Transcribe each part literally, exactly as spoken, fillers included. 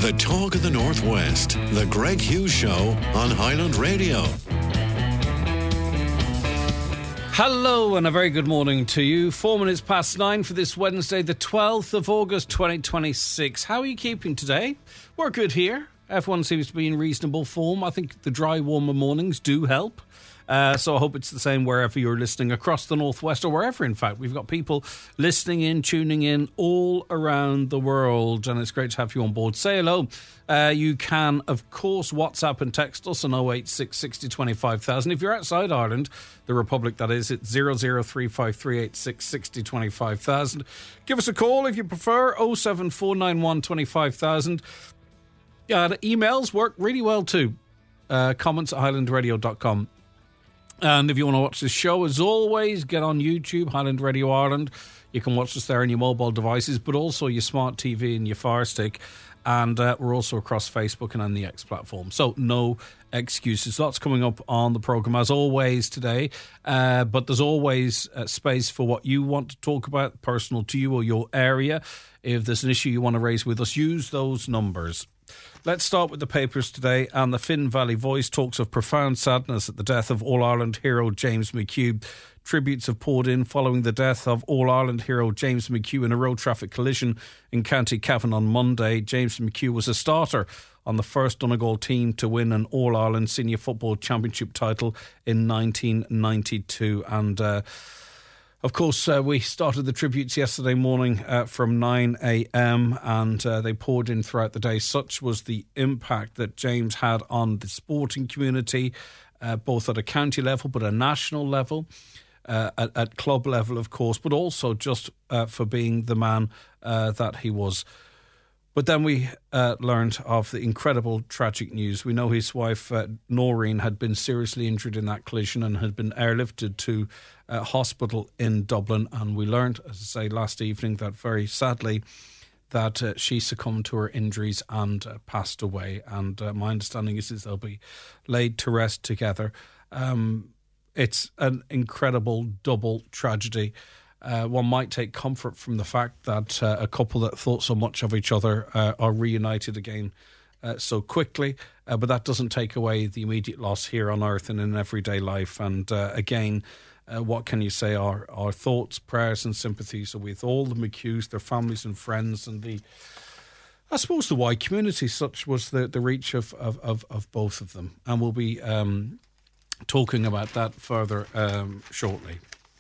The talk of the Northwest, the Greg Hughes Show on Highland Radio. Hello and a very good morning to you. Four minutes past nine for this Wednesday, the twelfth of August, twenty twenty-six. How are you keeping today? We're good here. Everyone seems to be in reasonable form. I think the dry, warmer mornings do help. Uh, so I hope it's the same wherever you're listening across the Northwest, or wherever, in fact. We've got people listening in, tuning in all around the world, and it's great to have you on board. Say hello. Uh, you can, of course, WhatsApp and text us on oh eight six, six oh, two five thousand. If you're outside Ireland, the Republic that is, it's zero zero three five three eight six, six oh, two five thousand. Give us a call if you prefer, oh seven four nine one, two five thousand. Uh, the emails work really well too. Uh, comments at highland radio dot com. And if you want to watch the show, as always, get on YouTube, Highland Radio Ireland. You can watch us there on your mobile devices, but also your smart T V and your Fire Stick. And uh, we're also across Facebook and on the X platform. So no excuses. Lots coming up on the programme, as always, today. Uh, but there's always uh, space for what you want to talk about, personal to you or your area. If there's an issue you want to raise with us, use those numbers. Let's start with the papers today, and the Finn Valley Voice talks of profound sadness at the death of All-Ireland hero James McHugh. Tributes have poured in following the death of All-Ireland hero James McHugh in a road traffic collision in County Cavan on Monday. James McHugh was a starter on the first Donegal team to win an All-Ireland Senior Football Championship title in nineteen ninety-two, and uh, Of course, uh, we started the tributes yesterday morning uh, from nine a.m. and uh, they poured in throughout the day. Such was the impact that James had on the sporting community, uh, both at a county level but a national level, uh, at, at club level, of course, but also just uh, for being the man uh, that he was. But then we uh, learned of the incredible tragic news. We know his wife, uh, Noreen, had been seriously injured in that collision and had been airlifted to a hospital in Dublin. And we learned, as I say, last evening that very sadly that uh, she succumbed to her injuries and uh, passed away. And uh, my understanding is, is they'll be laid to rest together. Um, it's an incredible double tragedy. Uh, one might take comfort from the fact that uh, a couple that thought so much of each other uh, are reunited again uh, so quickly, uh, but that doesn't take away the immediate loss here on earth and in everyday life. And uh, again, uh, what can you say? Our, our thoughts, prayers and sympathies are with all the McHughs, their families and friends, and the, I suppose, the wide community. Such was the, the reach of, of, of, of both of them. And we'll be um, talking about that further um, shortly.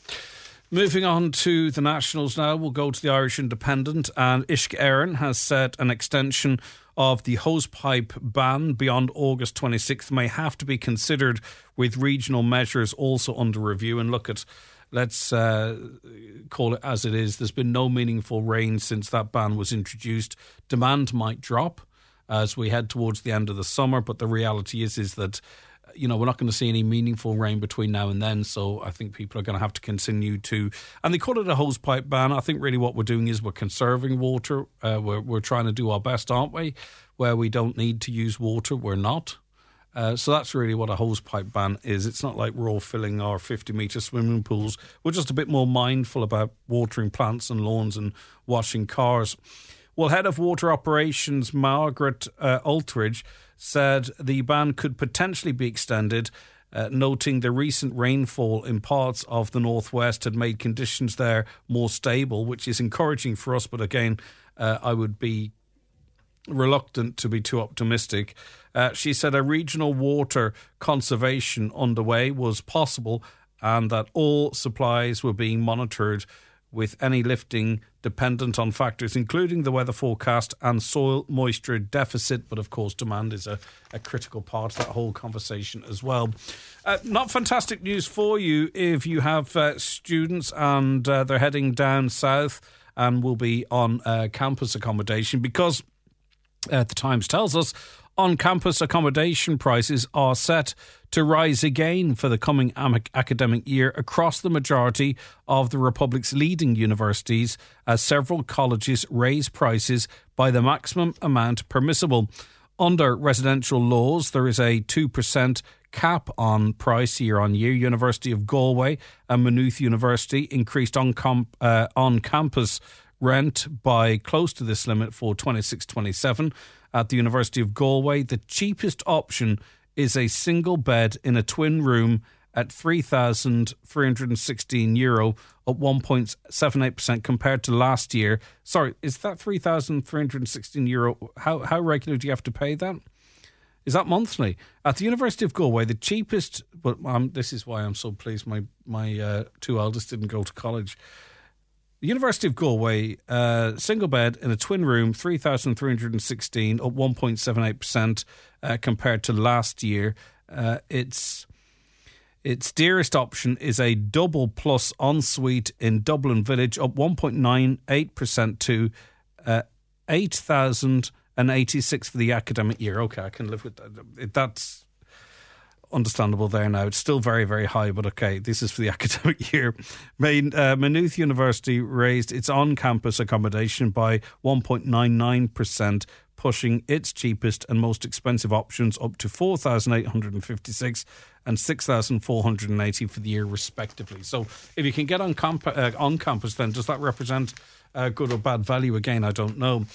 Moving on to the Nationals now, we'll go to the Irish Independent, and Uisce Éireann has said an extension of the hosepipe ban beyond August twenty-sixth may have to be considered, with regional measures also under review. And look at, let's uh, call it as it is, there's been no meaningful rain since that ban was introduced. Demand might drop as we head towards the end of the summer, but the reality is, is that you know, we're not going to see any meaningful rain between now and then, so I think people are going to have to continue to, and they call it a hosepipe ban. I think really what we're doing is we're conserving water. Uh, we're, we're trying to do our best, aren't we? Where we don't need to use water, we're not. Uh, so that's really what a hosepipe ban is. It's not like we're all filling our fifty metre swimming pools. We're just a bit more mindful about watering plants and lawns and washing cars. Well, Head of Water Operations Margaret uh, Ultridge said the ban could potentially be extended, uh, noting the recent rainfall in parts of the northwest had made conditions there more stable, which is encouraging for us. But again, uh, I would be reluctant to be too optimistic. Uh, she said a regional water conservation underway was possible and that all supplies were being monitored, with any lifting dependent on factors including the weather forecast and soil moisture deficit. But of course, demand is a, a critical part of that whole conversation as well. Uh, not fantastic news for you if you have uh, students and uh, they're heading down south and will be on uh, campus accommodation, because uh, the Times tells us on-campus accommodation prices are set to rise again for the coming am- academic year across the majority of the Republic's leading universities, as several colleges raise prices by the maximum amount permissible. Under residential laws, there is a two percent cap on price year on year. University of Galway and Maynooth University increased on comp- uh, on-campus rent by close to this limit for twenty-six twenty-seven. at the University of Galway. The cheapest option is a single bed in a twin room at three thousand three hundred sixteen euro, up one point seven eight percent compared to last year. Sorry, is that three thousand three hundred sixteen euro? How, how regular do you have to pay that? Is that monthly? At the University of Galway, the cheapest, but um, this is why I'm so pleased my, my uh, two eldest didn't go to college. The University of Galway, uh, single bed in a twin room, three thousand three hundred sixteen, up one point seven eight percent uh, compared to last year. Uh, it's... Its dearest option is a double plus ensuite in Dublin Village, up one point nine eight percent to uh, eight thousand eighty-six for the academic year. Okay, I can live with that. That's understandable there now. It's still very, very high, but okay, this is for the academic year. Main, uh, Maynooth University raised its on-campus accommodation by one point nine nine percent, pushing its cheapest and most expensive options up to four thousand eight hundred fifty-six and six thousand four hundred eighty for the year, respectively. So if you can get on, camp- uh, on campus, then does that represent uh, good or bad value? Again, I don't know.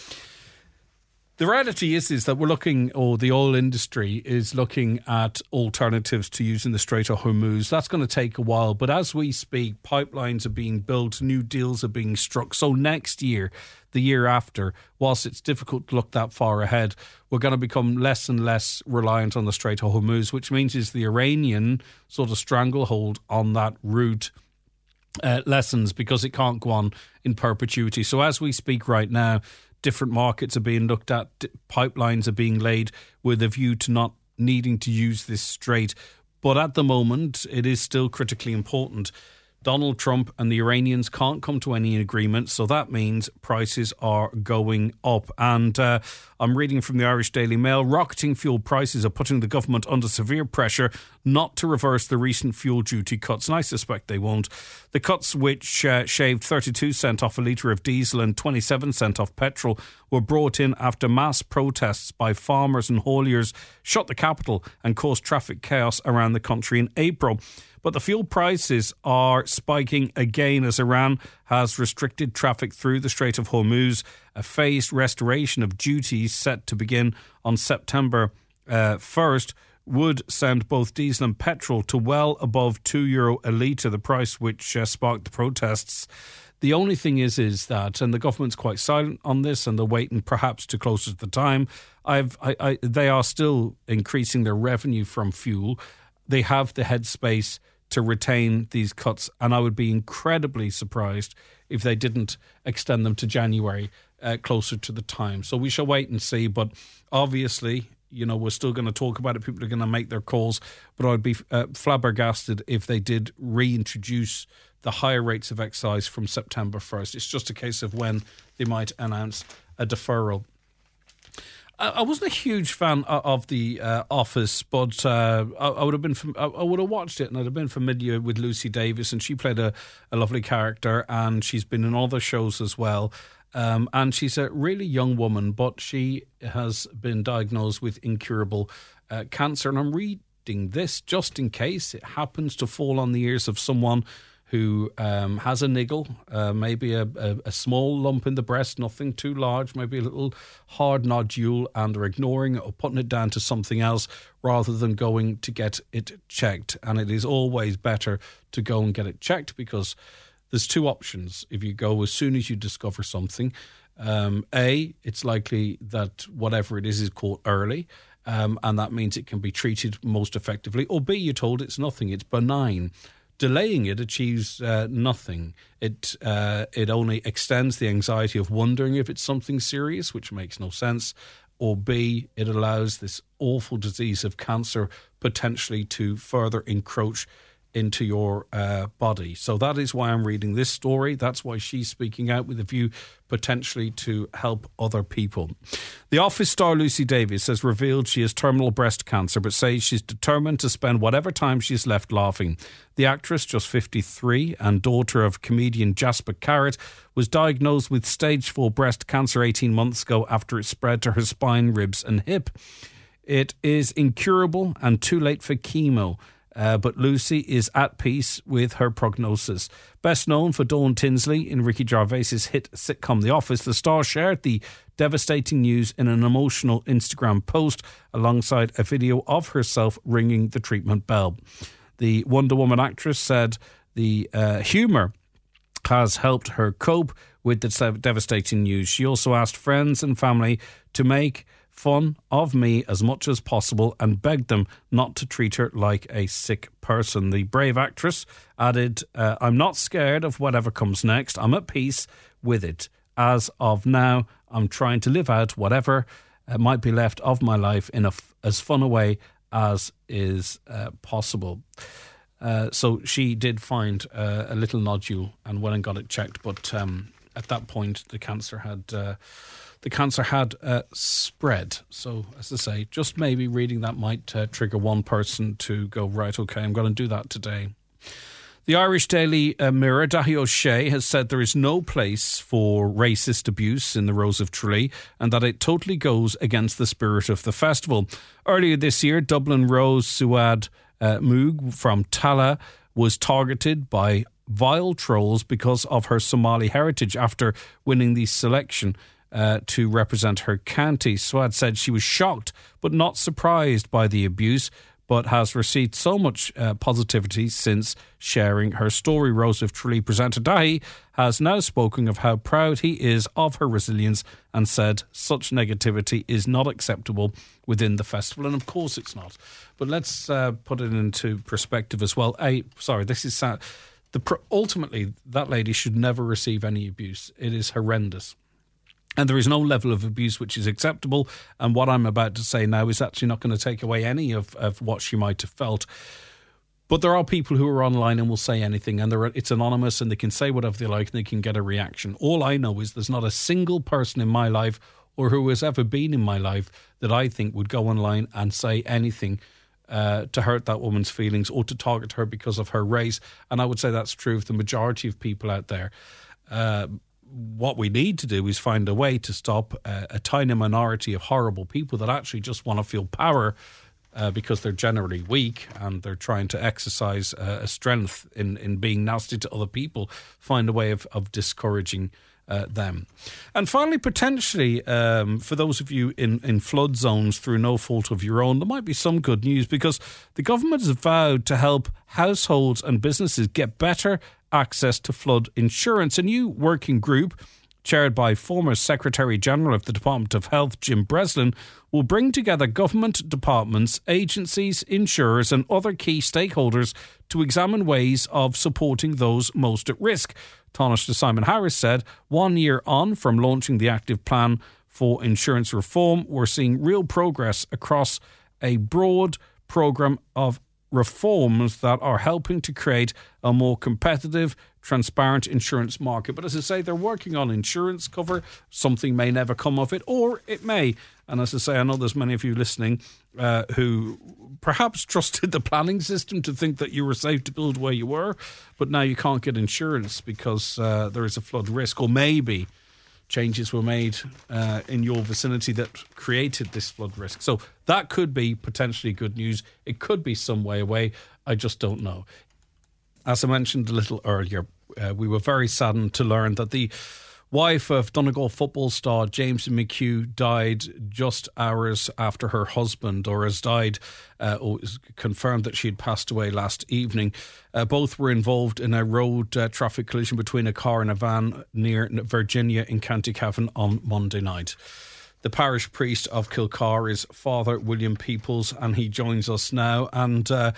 The reality is, is that we're looking, or the oil industry is looking at alternatives to using the Strait of Hormuz. That's going to take a while, but as we speak, pipelines are being built, new deals are being struck. So next year, the year after, whilst it's difficult to look that far ahead, we're going to become less and less reliant on the Strait of Hormuz, which means is the Iranian sort of stranglehold on that route uh, lessens, because it can't go on in perpetuity. So as we speak right now, different markets are being looked at, pipelines are being laid with a view to not needing to use this strait. But at the moment, it is still critically important. Donald Trump and the Iranians can't come to any agreement, so that means prices are going up. And uh, I'm reading from the Irish Daily Mail, rocketing fuel prices are putting the government under severe pressure not to reverse the recent fuel duty cuts, and I suspect they won't. The cuts, which uh, shaved thirty-two cents off a litre of diesel and twenty-seven cents off petrol, were brought in after mass protests by farmers and hauliers shut the capital and caused traffic chaos around the country in April. But the fuel prices are spiking again as Iran has restricted traffic through the Strait of Hormuz. A phased restoration of duties set to begin on September uh, first would send both diesel and petrol to well above two euro a litre, the price which uh, sparked the protests. The only thing is, is that, and the government's quite silent on this, and they're waiting perhaps to closer to the time. I've, I, I, they are still increasing their revenue from fuel. They have the headspace to retain these cuts, and I would be incredibly surprised if they didn't extend them to January, uh, closer to the time. So we shall wait and see, but obviously, you know, we're still going to talk about it. People are going to make their calls, but I'd be uh, flabbergasted if they did reintroduce the higher rates of excise from September first. It's just a case of when they might announce a deferral. I wasn't a huge fan of The uh, Office, but uh, I, I would have been. I would have watched it, and I'd have been familiar with Lucy Davis, and she played a, a lovely character, and she's been in other shows as well. Um, and she's a really young woman, but she has been diagnosed with incurable uh, cancer. And I'm reading this just in case it happens to fall on the ears of someone who um, has a niggle, uh, maybe a, a, a small lump in the breast, nothing too large, maybe a little hard nodule, and they're ignoring it or putting it down to something else rather than going to get it checked. And it is always better to go and get it checked, because there's two options. If you go as soon as you discover something, um, A, it's likely that whatever it is is caught early, um, and that means it can be treated most effectively. Or B, you're told it's nothing, it's benign. Delaying it achieves uh, nothing. It uh, it only extends the anxiety of wondering if it's something serious, which makes no sense. Or B, it allows this awful disease of cancer potentially to further encroach into your uh, body. So that is why I'm reading this story. That's why she's speaking out with a view potentially to help other people. The Office star Lucy Davis has revealed she has terminal breast cancer, but says she's determined to spend whatever time she's left laughing. The actress, just fifty-three, and daughter of comedian Jasper Carrott, was diagnosed with stage four breast cancer eighteen months ago after it spread to her spine, ribs and hip. It is incurable and too late for chemo. Uh, but Lucy is at peace with her prognosis. Best known for Dawn Tinsley in Ricky Gervais's hit sitcom The Office, the star shared the devastating news in an emotional Instagram post alongside a video of herself ringing the treatment bell. The Wonder Woman actress said the uh, humour has helped her cope with the devastating news. She also asked friends and family to make fun of me as much as possible and begged them not to treat her like a sick person. The brave actress added, uh, I'm not scared of whatever comes next. I'm at peace with it. As of now, I'm trying to live out whatever uh, might be left of my life in a f- as fun a way as is uh, possible. Uh, so she did find uh, a little nodule and went and got it checked, but um, at that point the cancer had uh, the cancer had uh, spread. So, as I say, just maybe reading that might uh, trigger one person to go, right, okay, I'm going to do that today. The Irish Daily uh, Mirror, Daithí O'Shea, has said there is no place for racist abuse in the Rose of Tralee and that it totally goes against the spirit of the festival. Earlier this year, Dublin Rose Suad uh, Moog from Tala was targeted by vile trolls because of her Somali heritage after winning the selection uh, to represent her county. Suad said she was shocked but not surprised by the abuse, but has received so much uh, positivity since sharing her story. Rose of Tralee presenter Daithí has now spoken of how proud he is of her resilience and said such negativity is not acceptable within the festival. And of course it's not. But let's uh, put it into perspective as well. A, sorry, this is sad. The, ultimately, that lady should never receive any abuse. It is horrendous. And there is no level of abuse which is acceptable. And what I'm about to say now is actually not going to take away any of, of what she might have felt. But there are people who are online and will say anything, and are, it's anonymous and they can say whatever they like and they can get a reaction. All I know is there's not a single person in my life or who has ever been in my life that I think would go online and say anything uh, to hurt that woman's feelings or to target her because of her race. And I would say that's true of the majority of people out there. Uh, What we need to do is find a way to stop a, a tiny minority of horrible people that actually just want to feel power uh, because they're generally weak and they're trying to exercise uh, a strength in, in being nasty to other people, find a way of, of discouraging uh, them. And finally, potentially, um, for those of you in, in flood zones through no fault of your own, there might be some good news because the government has vowed to help households and businesses get better access to flood insurance. A new working group chaired by former Secretary-General of the Department of Health, Jim Breslin, will bring together government departments, agencies, insurers and other key stakeholders to examine ways of supporting those most at risk. Taoiseach Simon Harris said, one year on from launching the active plan for insurance reform, we're seeing real progress across a broad programme of reforms that are helping to create a more competitive, transparent insurance market. But as I say, they're working on insurance cover. Something may never come of it, or it may. And as I say, I know there's many of you listening uh, who perhaps trusted the planning system to think that you were safe to build where you were, but now you can't get insurance because uh, there is a flood risk, or maybe changes were made uh, in your vicinity that created this flood risk. So that could be potentially good news. It could be some way away. I just don't know. As I mentioned a little earlier, uh, we were very saddened to learn that the wife of Donegal football star James McHugh died just hours after her husband, or has died, uh, or is confirmed that she had passed away last evening. Uh, both were involved in a road uh, traffic collision between a car and a van near Virginia in County Cavan on Monday night. The parish priest of Kilcar is Father William Peoples, and he joins us now. And uh,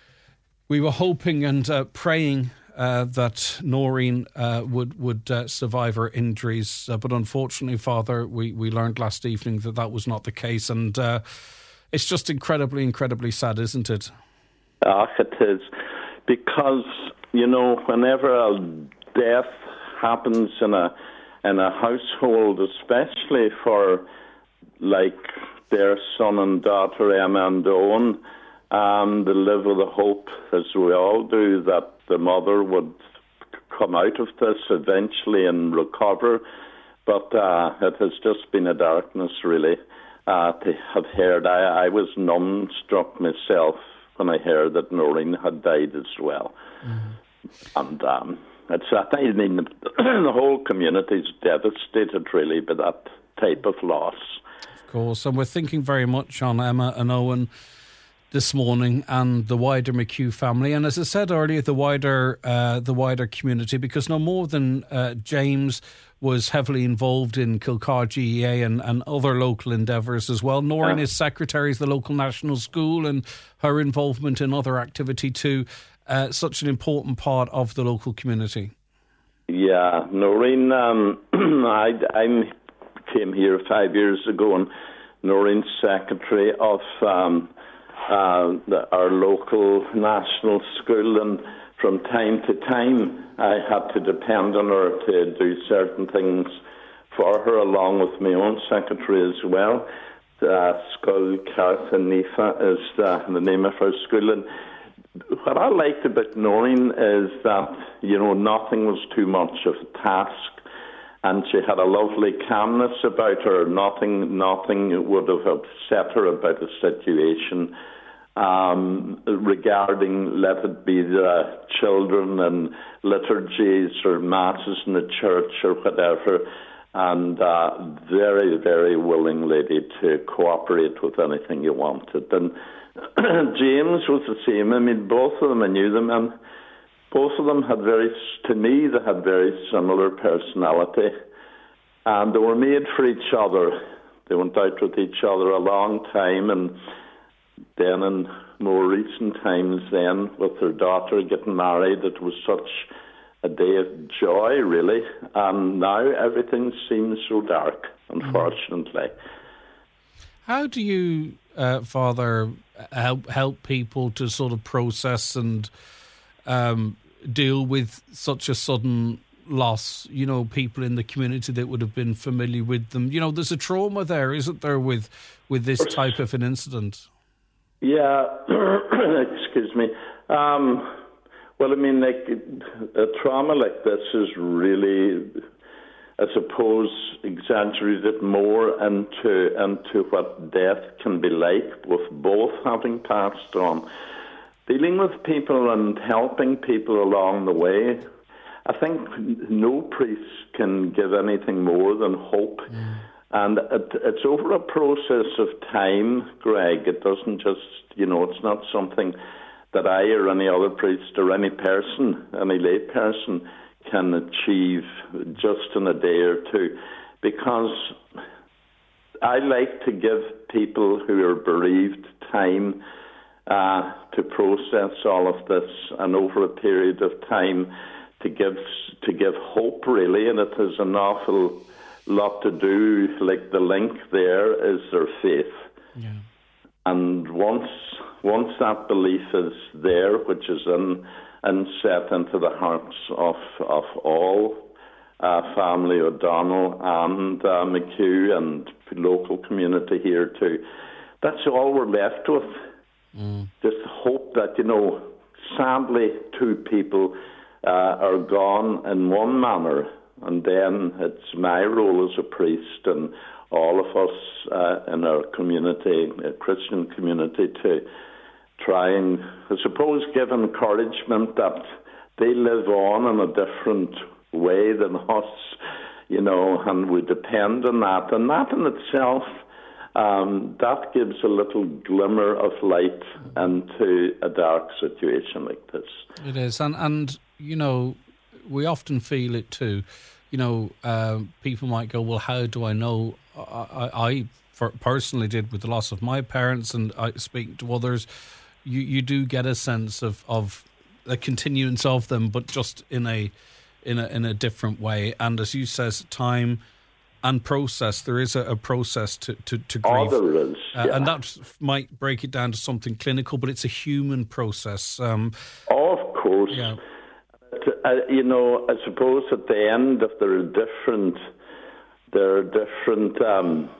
we were hoping and uh, praying Uh, that Noreen uh, would would uh, survive her injuries, uh, but unfortunately, Father, we, we learned last evening that that was not the case, and uh, it's just incredibly, incredibly sad, isn't it? Ah, it is, because you know, whenever a death happens in a in a household, especially for like their son and daughter Emma and Owen, um, they live with the hope, as we all do, that the mother would come out of this eventually and recover. But uh, it has just been a darkness, really, uh, to have heard. I, I was numb-struck myself when I heard that Noreen had died as well. Mm-hmm. And um, it's, I mean, the whole community is devastated, really, by that type of loss. Of course, and we're thinking very much on Emma and Owen this morning and the wider McHugh family, and as I said earlier, the wider uh, the wider community, because no more than uh, James was heavily involved in Kilcar G E A and, and other local endeavours as well. Noreen yeah. is secretary of the local national school, and her involvement in other activity too, uh, such an important part of the local community. Yeah, Noreen, um, I, I came here five years ago, and Noreen's secretary of um, uh, the, our local national school, and from time to time I had to depend on her to do certain things for her, along with my own secretary as well. Uh, Skull Carth and Nifa is the, the name of her school. And what I liked about Noreen is that, you know, nothing was too much of a task, and she had a lovely calmness about her. Nothing, nothing would have upset her about the situation um, regarding, let it be the children and liturgies or masses in the church or whatever. And uh, very, very willing lady to cooperate with anything you wanted. And James was the same. I mean, both of them, I knew them, and both of them had very, to me, they had very similar personality, and they were made for each other. They went out with each other a long time, and then in more recent times then, with their daughter getting married, it was such a day of joy, really, and now everything seems so dark, unfortunately. How do you, uh, Father, help help people to sort of process and um, deal with such a sudden loss? You know, people in the community that would have been familiar with them. You know, there's a trauma there, isn't there, with with this type of an incident? Yeah, excuse me. Um, well, I mean, like, a trauma like this is really, I suppose, exaggerated more into into what death can be like, with both having passed on. Dealing with people and helping people along the way, I think no priest can give anything more than hope. Mm. And it, it's over a process of time, Greg. It doesn't just, you know, it's not something that I or any other priest or any person, any lay person, can achieve just in a day or two. Because I like to give people who are bereaved time uh, to process all of this, and over a period of time to give to give hope, really. And it has an awful lot to do, like the link there is their faith. Yeah. And once once that belief is there, which is in and set into the hearts of of all uh, family O'Donnell and uh, McHugh and local community here too, that's all we're left with. Mm. Just hope that, you know, sadly two people uh, are gone in one manner, and then it's my role as a priest and all of us uh, in our community, a Christian community, to try and, I suppose, give encouragement that they live on in a different way than us, you know, and we depend on that. And that in itself, um, that gives a little glimmer of light into a dark situation like this. It is, and, and you know, we often feel it too. You know, uh, people might go, well, how do I know? I, I, I for, personally did with the loss of my parents, and I speak to others. You, you do get a sense of, of a continuance of them, but just in a in a in a different way. And as you says, time and process. There is a, a process to to, to grieve, oh, there is. Yeah. Uh, and that might break it down to something clinical, but it's a human process. Um, oh, of course. Yeah. Uh, you know, I suppose at the end, if there are different, there are different um,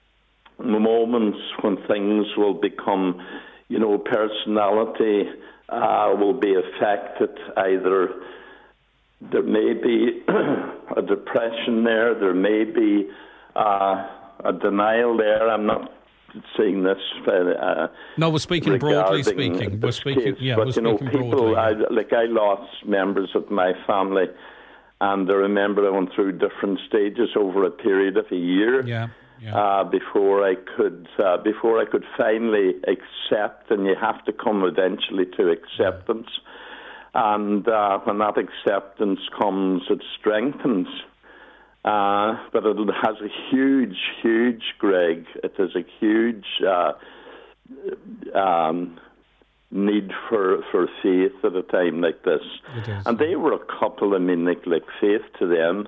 moments when things will become, you know, personality uh, will be affected. Either there may be a depression there, there may be uh, a denial there. I'm not saying this. Uh, no, we're speaking broadly speaking. We're speaking, case. yeah, but we're you know, speaking people. broadly. I, like I lost members of my family and I remember I went through different stages over a period of a year. Yeah. Yeah. Uh, before I could, uh, before I could finally accept, and you have to come eventually to acceptance. And uh, when that acceptance comes, it strengthens. Uh, but it has a huge, huge, Greg. It has a huge uh, um, need for, for faith at a time like this. And they were a couple. I mean, like, like faith to them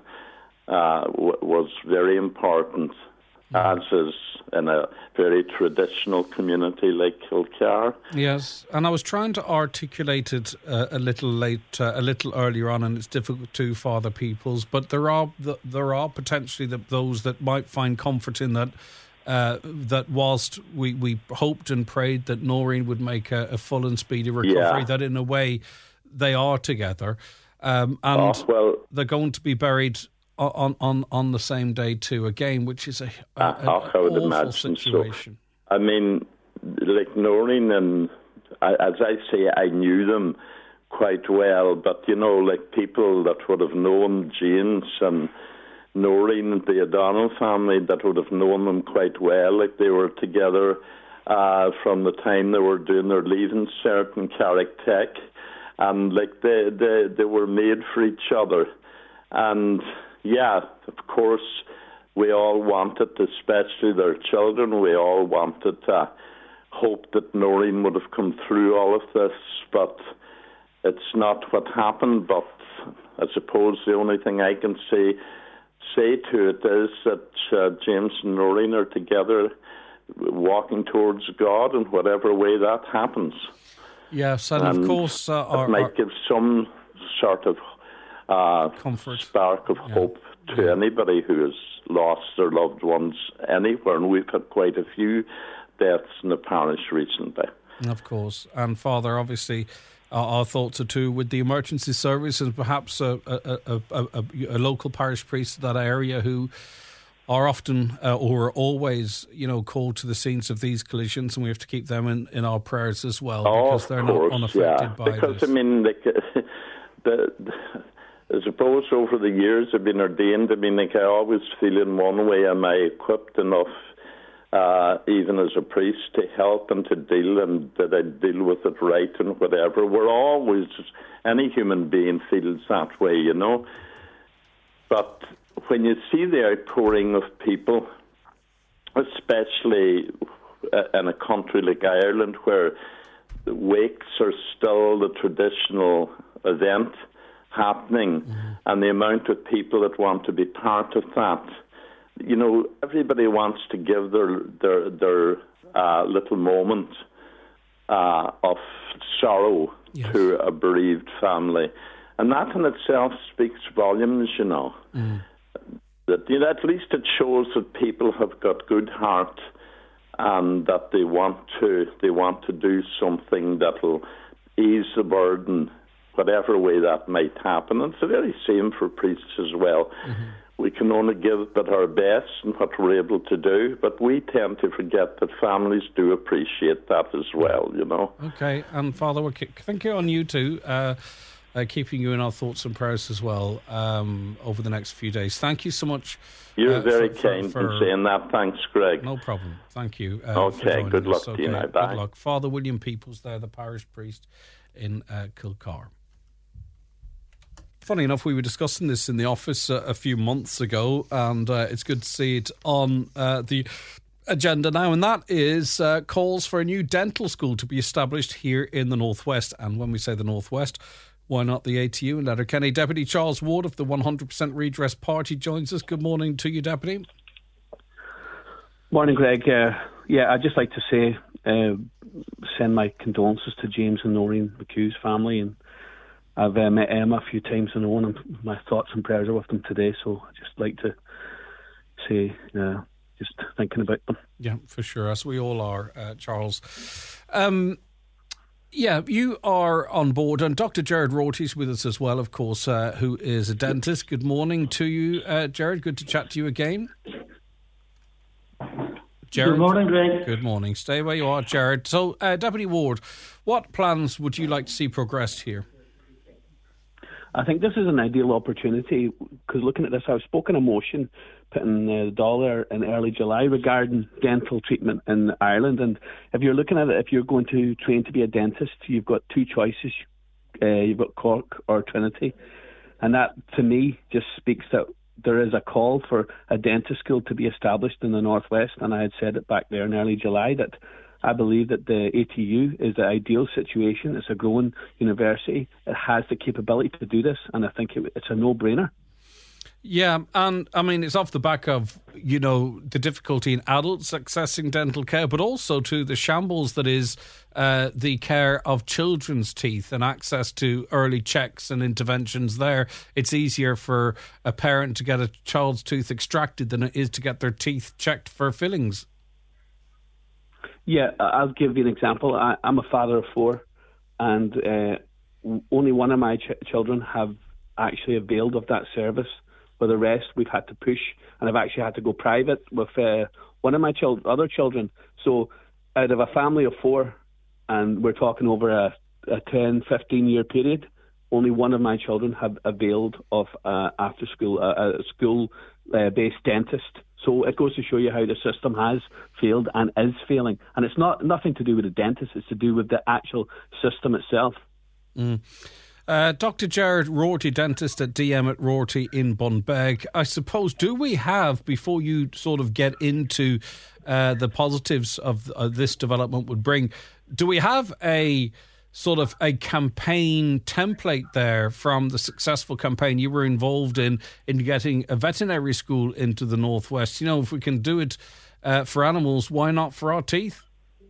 uh, w- was very important. As is in a very traditional community like Kilcar. Yes, and I was trying to articulate it uh, a little late, uh, a little earlier on, and it's difficult to for other people's. But there are there are potentially the, those that might find comfort in that. Uh, that whilst we, we hoped and prayed that Noreen would make a, a full and speedy recovery, yeah. that in a way they are together, um, and oh, well, they're going to be buried on on on the same day too again, which is a, a uh, an I would awful imagine situation. So. I mean, like Noreen, and as I say, I knew them quite well, but you know, like people that would have known James and Noreen and the O'Donnell family that would have known them quite well, like they were together uh, from the time they were doing their leaving cert in Carricktech, and like they, they they were made for each other. And yeah, of course, we all wanted, especially their children, we all wanted to hope that Noreen would have come through all of this, but it's not what happened. But I suppose the only thing I can say say to it is that uh, James and Noreen are together walking towards God in whatever way that happens. Yes, and, and of course... Uh, it our, might our... give some sort of Uh, comfort, spark of yeah. hope to yeah. anybody who has lost their loved ones anywhere, and we've had quite a few deaths in the parish recently. Of course, and Father, obviously, uh, our thoughts are too with the emergency service and perhaps a, a, a, a, a, a local parish priest of that area who are often uh, or are always, you know, called to the scenes of these collisions, and we have to keep them in, in our prayers as well oh, because they're course, not unaffected yeah. by because, this. I mean, like, the, the I suppose over the years I've been ordained. I mean, like I always feel in one way, am I equipped enough, uh, even as a priest, to help and to deal, and that I deal with it right and whatever. We're always, any human being feels that way, you know. But when you see the outpouring of people, especially in a country like Ireland, where the wakes are still the traditional event happening, mm-hmm. and the amount of people that want to be part of that, you know, everybody wants to give their their their uh, little moment uh, of sorrow yes. to a bereaved family, and that in itself speaks volumes, you know. Mm. That, you know, at least it shows that people have got good heart and that they want to they want to do something that'll ease the burden, whatever way that might happen. And it's the very same for priests as well. Mm-hmm. We can only give but our best in what we're able to do, but we tend to forget that families do appreciate that as well, you know. Okay, and Father, we're thinking on you too, uh, uh, keeping you in our thoughts and prayers as well um, over the next few days. Thank you so much. You're uh, very for, kind for, in saying that. Thanks, Greg. No problem. Thank you. Uh, okay, good luck okay, to you now. Bye. Good luck. Father William Peoples there, the parish priest in uh, Kilcar. Funny enough, we were discussing this in the office uh, a few months ago, and uh, it's good to see it on uh, the agenda now, and that is uh, calls for a new dental school to be established here in the Northwest. And when we say the Northwest, why not the A T U in Letterkenny? Deputy Charles Ward of the one hundred percent Redress Party joins us. Good morning to you, Deputy. Morning, Greg. Uh, yeah, I'd just like to say, uh, send my condolences to James and Noreen McHugh's family, and I've uh, met Emma a few times and Owen, and my thoughts and prayers are with them today. So I'd just like to say, uh, just thinking about them. Yeah, for sure, as we all are, uh, Charles. Um, yeah, you are on board, and Doctor Jared Rorty's with us as well, of course, uh, who is a dentist. Good morning to you, uh, Jared. Good to chat to you again. Jared, good morning, Greg. Good morning. Stay where you are, Jared. So, uh, Deputy Ward, what plans would you like to see progressed here? I think this is an ideal opportunity because looking at this, I was spoken a motion putting uh, the dollar in early July regarding dental treatment in Ireland. And if you're looking at it, if you're going to train to be a dentist, you've got two choices. Uh, you've got Cork or Trinity. And that, to me, just speaks that there is a call for a dentist school to be established in the Northwest. And I had said it back there in early July that I believe that the A T U is the ideal situation. It's a growing university. It has the capability to do this, and I think it, it's a no-brainer. Yeah, and I mean, it's off the back of, you know, the difficulty in adults accessing dental care, but also to the shambles that is uh, the care of children's teeth and access to early checks and interventions there. It's easier for a parent to get a child's tooth extracted than it is to get their teeth checked for fillings. Yeah, I'll give you an example. I, I'm a father of four, and uh, only one of my ch- children have actually availed of that service. For the rest, we've had to push, and I've actually had to go private with uh, one of my chil- other children. So out of a family of four, and we're talking over a, a ten, fifteen-year period, only one of my children have availed of uh, after-school, uh, a school-based dentist. So it goes to show you how the system has failed and is failing. And it's not nothing to do with the dentist, it's to do with the actual system itself. Mm. Uh, Doctor Gerard Rorty, dentist at D M at Rorty in Bunbeg. I suppose, do we have, before you sort of get into uh, the positives of uh, this development would bring, do we have a sort of a campaign template there from the successful campaign you were involved in in getting a veterinary school into the Northwest? You know, if we can do it uh, for animals, why not for our teeth?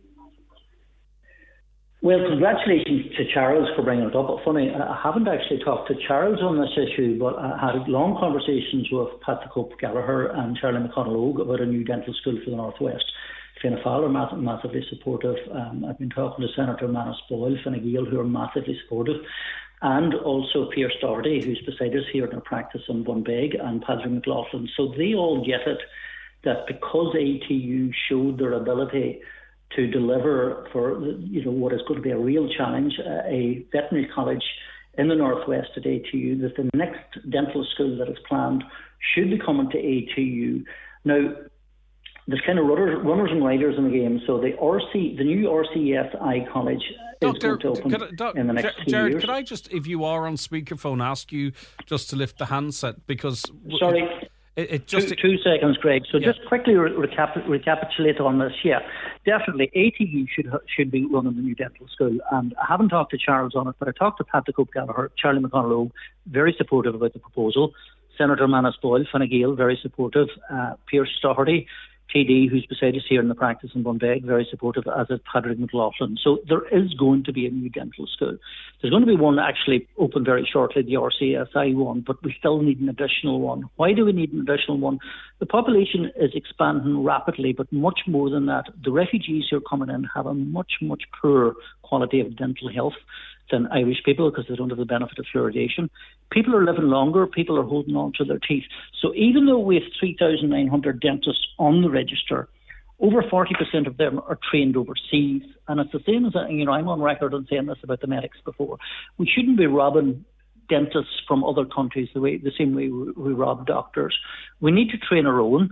Well, congratulations to Charles for bringing it up. But funny, I haven't actually talked to Charles on this issue, but I had long conversations with Pat the Cope Gallagher and Charlie McConnell about a new dental school for the Northwest. Fianna Fáil are mass- massively supportive. Um, I've been talking to Senator Manus Boyle, Fine Gael, who are massively supportive, and also Pierce Doherty, who's beside us here in our practice in Bunbeg, and Padraig McLaughlin. So they all get it that because A T U showed their ability to deliver for, you know, what is going to be a real challenge, uh, a veterinary college in the Northwest at A T U, that the next dental school that is planned should be coming to A T U. Now, there's kind of runners, runners and riders in the game. So the R C, the new R C S I college Doctor, is going to open could I, doc, in the next Ger- two Gerard, years. could I just, if you are on speakerphone, ask you just to lift the handset because... Sorry. It, it just, two, two seconds, Greg. So yeah. just quickly re- recap- recapitulate on this. Yeah, definitely A T U should should be running the new dental school. And I haven't talked to Charles on it, but I talked to Pat the Cope Gallagher, Charlie McConnell, very supportive about the proposal. Senator Manus Boyle, Fine Gael, very supportive. Uh, Pierce Doherty, T D, who's beside us here in the practice in Bunbeg, very supportive, as is Padraig McLaughlin. So there is going to be a new dental school. There's going to be one actually open very shortly, the R C S I one, but we still need an additional one. Why do we need an additional one? The population is expanding rapidly, but much more than that. The refugees who are coming in have a much, much poorer quality of dental health than Irish people because they don't have the benefit of fluoridation. People are living longer, people are holding on to their teeth. So even though we have three thousand nine hundred dentists on the register, over forty percent of them are trained overseas. And it's the same as, you know, I'm on record on saying this about the medics before. We shouldn't be robbing dentists from other countries the way the same way we, we rob doctors. We need to train our own.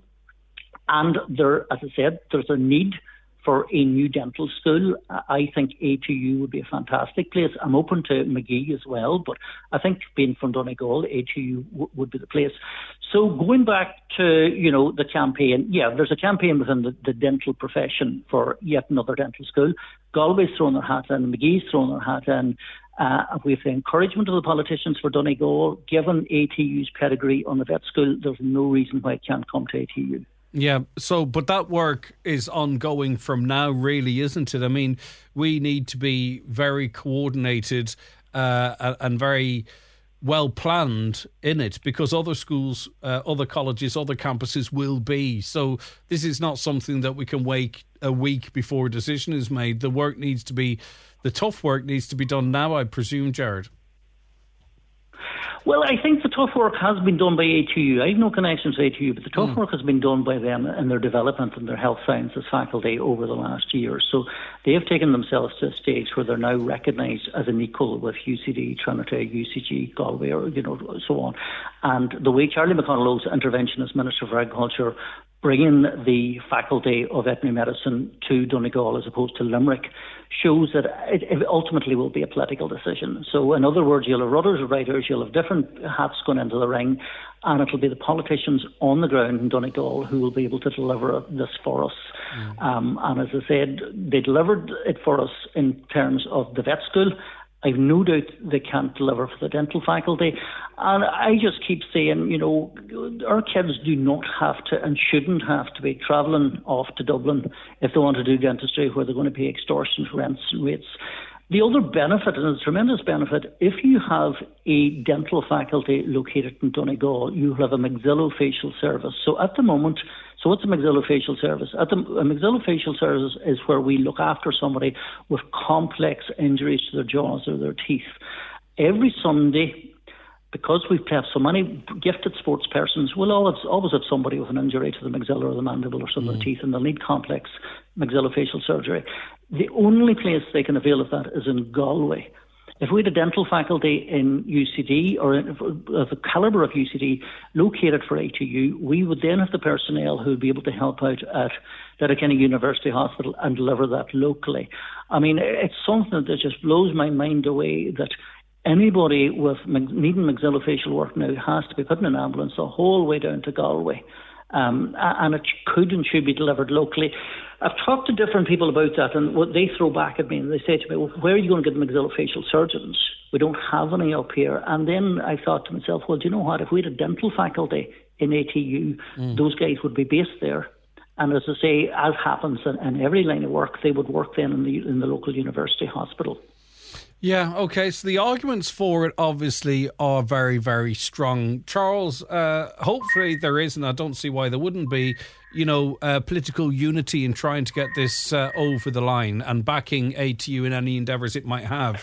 And there, as I said, there's a need for a new dental school. I think A T U would be a fantastic place. I'm open to Magee as well, but I think being from Donegal, A T U w- would be the place. So going back to, you know, the campaign, yeah, there's a campaign within the, the dental profession for yet another dental school. Galway's thrown their hat in, Magee's thrown their hat in. Uh, we have the encouragement of the politicians for Donegal. Given A T U's pedigree on the vet school, there's no reason why it can't come to A T U. Yeah, so, but that work is ongoing from now, really, isn't it? I mean, we need to be very coordinated uh, and very well planned in it because other schools, uh, other colleges, other campuses will be. So this is not something that we can wait a week before a decision is made. The work needs to be, the tough work needs to be done now, I presume, Gerard. Well, I think the tough work has been done by A T U. I have no connection to A T U, but the tough mm. work has been done by them in their development and their health sciences faculty over the last year. So they have taken themselves to a stage where they're now recognised as an equal with U C D, Trinity, U C G, Galway, or you know, so on. And the way Charlie McConnell's intervention as Minister for Agriculture, bringing the faculty of veterinary medicine to Donegal as opposed to Limerick, shows that it, it ultimately will be a political decision. So in other words, you'll have rudders and riders, you'll have different hats going into the ring, and it'll be the politicians on the ground in Donegal who will be able to deliver this for us. Mm. Um, and as I said, they delivered it for us in terms of the vet school. I've no doubt they can't deliver for the dental faculty. And I just keep saying, you know, our kids do not have to and shouldn't have to be travelling off to Dublin if they want to do dentistry, where they're going to pay extortionate rents and rates. The other benefit, and it's a tremendous benefit, if you have a dental faculty located in Donegal, you have a maxillofacial service. So at the moment, so what's a maxillofacial service? At the, a maxillofacial service is where we look after somebody with complex injuries to their jaws or their teeth. Every Sunday, because we have so many gifted sports persons, we'll always, always have somebody with an injury to the maxilla or the mandible or some mm. of the teeth, and they'll need complex maxillofacial surgery. The only place they can avail of that is in Galway. If we had a dental faculty in U C D or of the calibre of U C D located for A T U, we would then have the personnel who would be able to help out at Letterkenny University Hospital and deliver that locally. I mean, it's something that just blows my mind away that anybody with needing maxillofacial work now has to be put in an ambulance the whole way down to Galway. Um, and it could and should be delivered locally. I've talked to different people about that, and what they throw back at me, and they say to me, well, where are you going to get the maxillofacial surgeons? We don't have any up here. And then I thought to myself, well, do you know what? If we had a dental faculty in A T U, mm. those guys would be based there. And as I say, as happens in, in every line of work, they would work then in the in the local university hospital. Yeah, okay, so the arguments for it obviously are very, very strong. Charles, uh, hopefully there is, and I don't see why there wouldn't be, you know, uh, political unity in trying to get this uh, over the line and backing A T U in any endeavours it might have.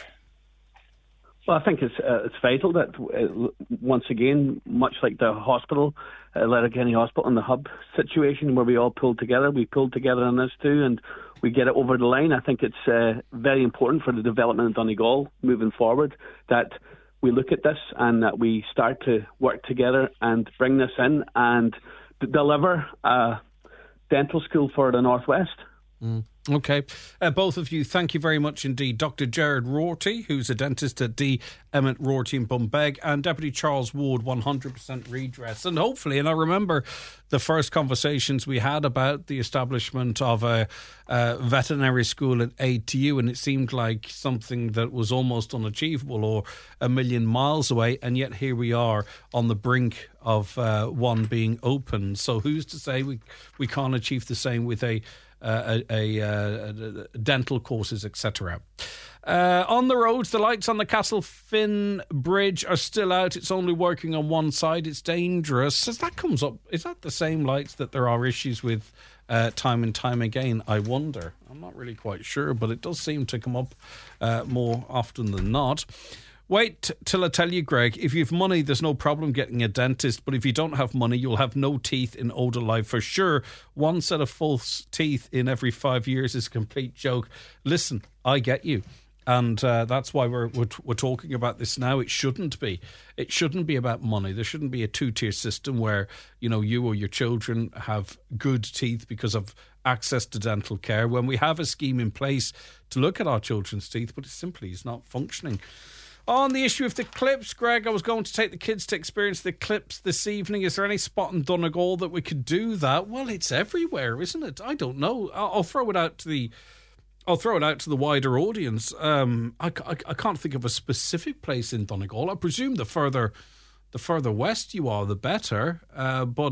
Well, I think it's uh, it's vital that, uh, once again, much like the hospital, uh, Letterkenny Hospital and the hub situation where we all pulled together, we pulled together on this too, and we get it over the line. I think it's uh, very important for the development of Donegal moving forward that we look at this and that we start to work together and bring this in and d- deliver a dental school for the Northwest. Mm. Okay. Uh, both of you, thank you very much indeed. Doctor Gerard Rorty, who's a dentist at D. Emmett Rorty in Bumbeg, and Deputy Charles Ward, one hundred percent redress. And hopefully, and I remember the first conversations we had about the establishment of a, a veterinary school at A T U, and it seemed like something that was almost unachievable or a million miles away, and yet here we are on the brink of uh, one being open. So who's to say we, we can't achieve the same with a Uh, a, a, a, a dental courses, et cetera. Uh, on the roads, the lights on the Castlefin Bridge are still out. It's only working on one side. It's dangerous. As that comes up, is that the same lights that there are issues with uh, time and time again? I wonder. I'm not really quite sure, but it does seem to come up uh, more often than not. Wait till I tell you, Greg, if you've money, there's no problem getting a dentist. But if you don't have money, you'll have no teeth in older life for sure. One set of false teeth in every five years is a complete joke. Listen, I get you. And uh, that's why we're, we're we're talking about this now. It shouldn't be. It shouldn't be about money. There shouldn't be a two-tier system where, you know, you or your children have good teeth because of access to dental care, when we have a scheme in place to look at our children's teeth, but it simply is not functioning. On the issue of the clips, Greg, I was going to take the kids to experience the clips this evening. Is there any spot in Donegal that we could do that? Well, it's everywhere, isn't it? I don't know. I'll, I'll throw it out to the, I'll throw it out to the wider audience. Um, I, I, I can't think of a specific place in Donegal. I presume the further, the further west you are, the better. Uh, but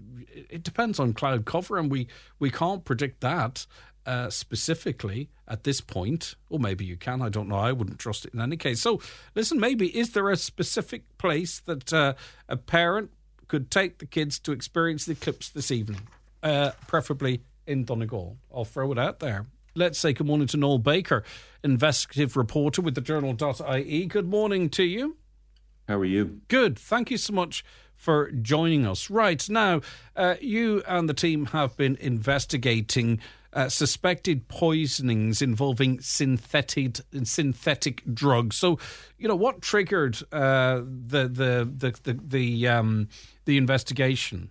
it depends on cloud cover, and we we can't predict that. Uh, specifically at this point, or maybe you can, I don't know, I wouldn't trust it in any case. So listen, maybe is there a specific place that uh, a parent could take the kids to experience the eclipse this evening, uh, preferably in Donegal? I'll throw it out there. Let's say good morning to Noel Baker, investigative reporter with the journal dot I E. Good morning to you. How are you? Good. Thank you so much for joining us. Right, now, uh, you and the team have been investigating uh, suspected poisonings involving synthetic synthetic drugs. So, you know, what triggered uh, the, the, the, the, the, um, the investigation?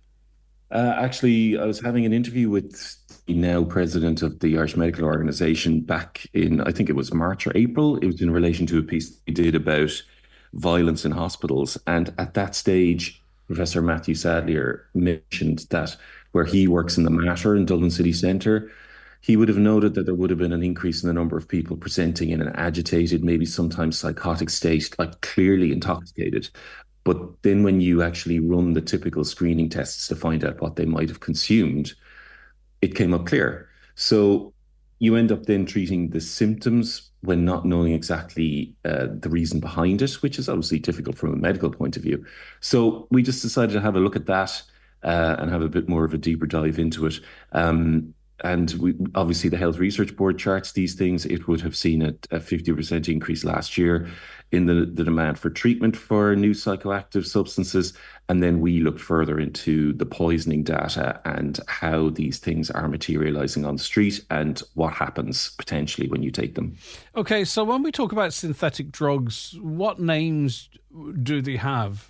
Uh, actually, I was having an interview with the now president of the Irish Medical Organisation back in, I think it was March or April. It was in relation to a piece he did about violence in hospitals. And at that stage, Professor Matthew Sadlier mentioned that where he works in the Mater in Dublin City Centre, he would have noted that there would have been an increase in the number of people presenting in an agitated, maybe sometimes psychotic state, like clearly intoxicated. But then when you actually run the typical screening tests to find out what they might have consumed, it came up clear. So you end up then treating the symptoms when not knowing exactly uh, the reason behind it, which is obviously difficult from a medical point of view. So we just decided to have a look at that uh, and have a bit more of a deeper dive into it. Um, and we, obviously the Health Research Board charts these things. It would have seen a, a fifty percent increase last year in the, the demand for treatment for new psychoactive substances. And then we looked further into the poisoning data and how these things are materializing on the street and what happens potentially when you take them. Okay, so when we talk about synthetic drugs, what names do they have?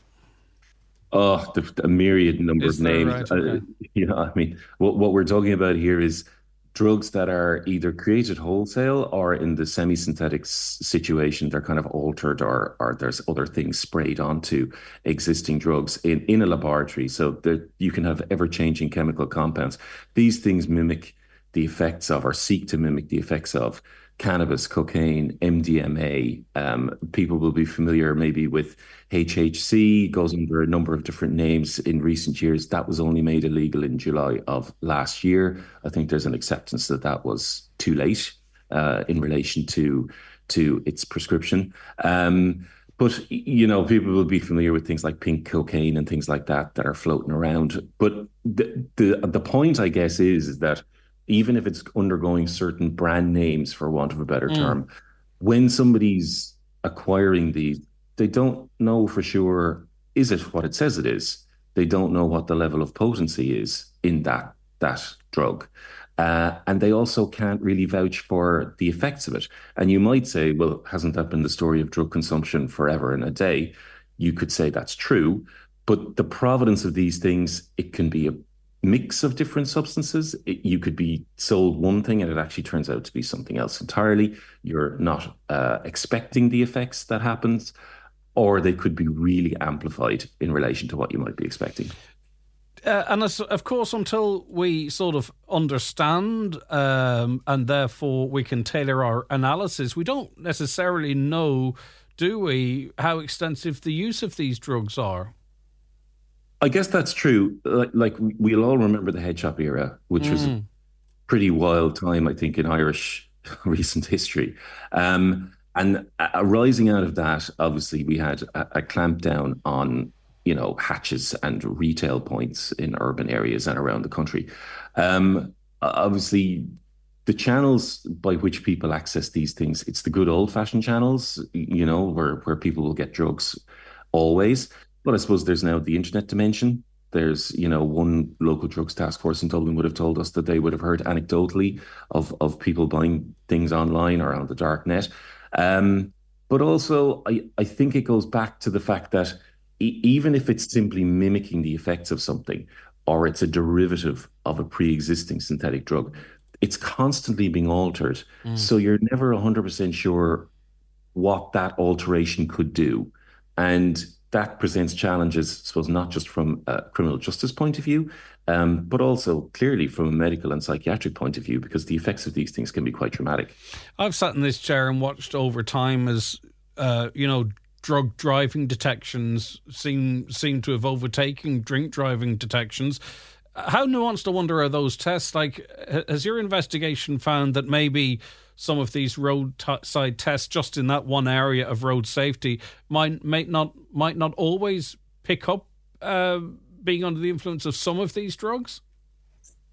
Oh, the, the myriad number Is of there, names. right? Okay. Uh, you know, I mean, what, what we're talking about here is drugs that are either created wholesale or in the semi-synthetic s- situation, they're kind of altered or, or there's other things sprayed onto existing drugs in, in a laboratory. So there, you can have ever-changing chemical compounds. These things mimic the effects of or seek to mimic the effects of cannabis, cocaine, M D M A. Um, people will be familiar maybe with H H C, goes under a number of different names in recent years. That was only made illegal in July of last year. I think there's an acceptance that that was too late uh, in relation to, to its prescription. Um, but, you know, people will be familiar with things like pink cocaine and things like that that are floating around. But the the, the point, I guess, is, is that even if it's undergoing certain brand names, for want of a better mm. term, when somebody's acquiring these, they don't know for sure, is it what it says it is? They don't know what the level of potency is in that, that drug. Uh, and they also can't really vouch for the effects of it. And you might say, well, hasn't that been the story of drug consumption forever and a day? You could say that's true. But the provenance of these things, it can be a mix of different substances. It, you could be sold one thing and it actually turns out to be something else entirely. You're not uh, expecting the effects that happens, or they could be really amplified in relation to what you might be expecting. Uh, and as, of course, until we sort of understand um, and therefore we can tailor our analysis, we don't necessarily know, do we, how extensive the use of these drugs are? I guess that's true. Like, like we'll all remember the head shop era, which mm. was a pretty wild time, I think, in Irish recent history. Um, and arising out of that, obviously, we had a, a clampdown on, you know, hatches and retail points in urban areas and around the country. Um, obviously, the channels by which people access these things, it's the good old-fashioned channels, you know, where, where people will get drugs always. But I suppose there's now the internet dimension. There's, you know, one local drugs task force in Dublin would have told us that they would have heard anecdotally of, of people buying things online or on the dark net. Um, but also, I, I think it goes back to the fact that e- even if it's simply mimicking the effects of something, or it's a derivative of a pre-existing synthetic drug, it's constantly being altered. Mm. So you're never one hundred percent sure what that alteration could do. And that presents challenges, I suppose, not just from a criminal justice point of view, um, but also clearly from a medical and psychiatric point of view, because the effects of these things can be quite traumatic. I've sat in this chair and watched over time as, uh, you know, drug driving detections seem seem to have overtaken drink driving detections. How nuanced, I wonder, are those tests? Like, has your investigation found that maybe some of these roadside tests, just in that one area of road safety, might might not might not always pick up uh, being under the influence of some of these drugs?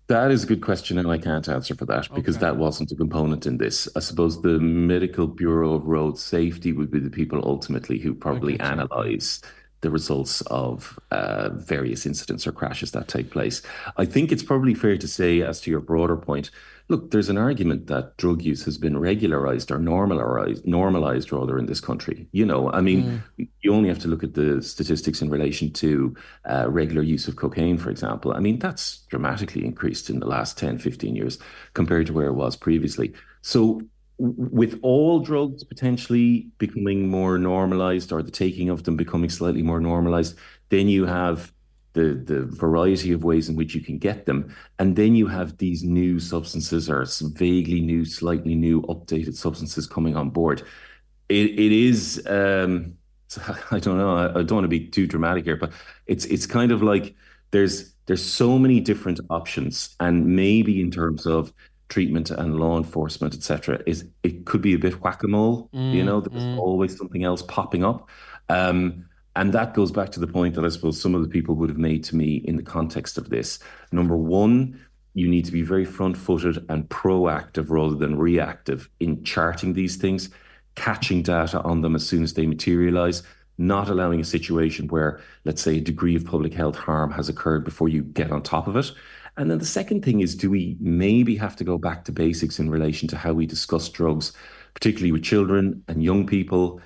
That is a good question, and I can't answer for that because Okay. that wasn't a component in this. I suppose the Medical Bureau of Road Safety would be the people ultimately who I probably get you. Yeah. analyze the results of uh, various incidents or crashes that take place. I think it's probably fair to say, as to your broader point, look, there's an argument that drug use has been regularized or normalized, normalized rather in this country. You know, I mean, Mm. you only have to look at the statistics in relation to uh, regular use of cocaine, for example. I mean, that's dramatically increased in the last ten, fifteen years compared to where it was previously. So, w- with all drugs potentially becoming more normalized or the taking of them becoming slightly more normalized, then you have the, the variety of ways in which you can get them. And then you have these new substances or some vaguely new, slightly new, updated substances coming on board. It, it is. Um, I don't know. I, I don't want to be too dramatic here, but it's it's kind of like there's there's so many different options, and maybe in terms of treatment and law enforcement, et cetera, is it could be a bit whack-a-mole. You Mm, know, there's mm. always something else popping up, um, and that goes back to the point that I suppose some of the people would have made to me in the context of this. Number one, you need to be very front-footed and proactive rather than reactive in charting these things, catching data on them as soon as they materialize, not allowing a situation where, let's say, a degree of public health harm has occurred before you get on top of it. And then the second thing is, do we maybe have to go back to basics in relation to how we discuss drugs, particularly with children and young people?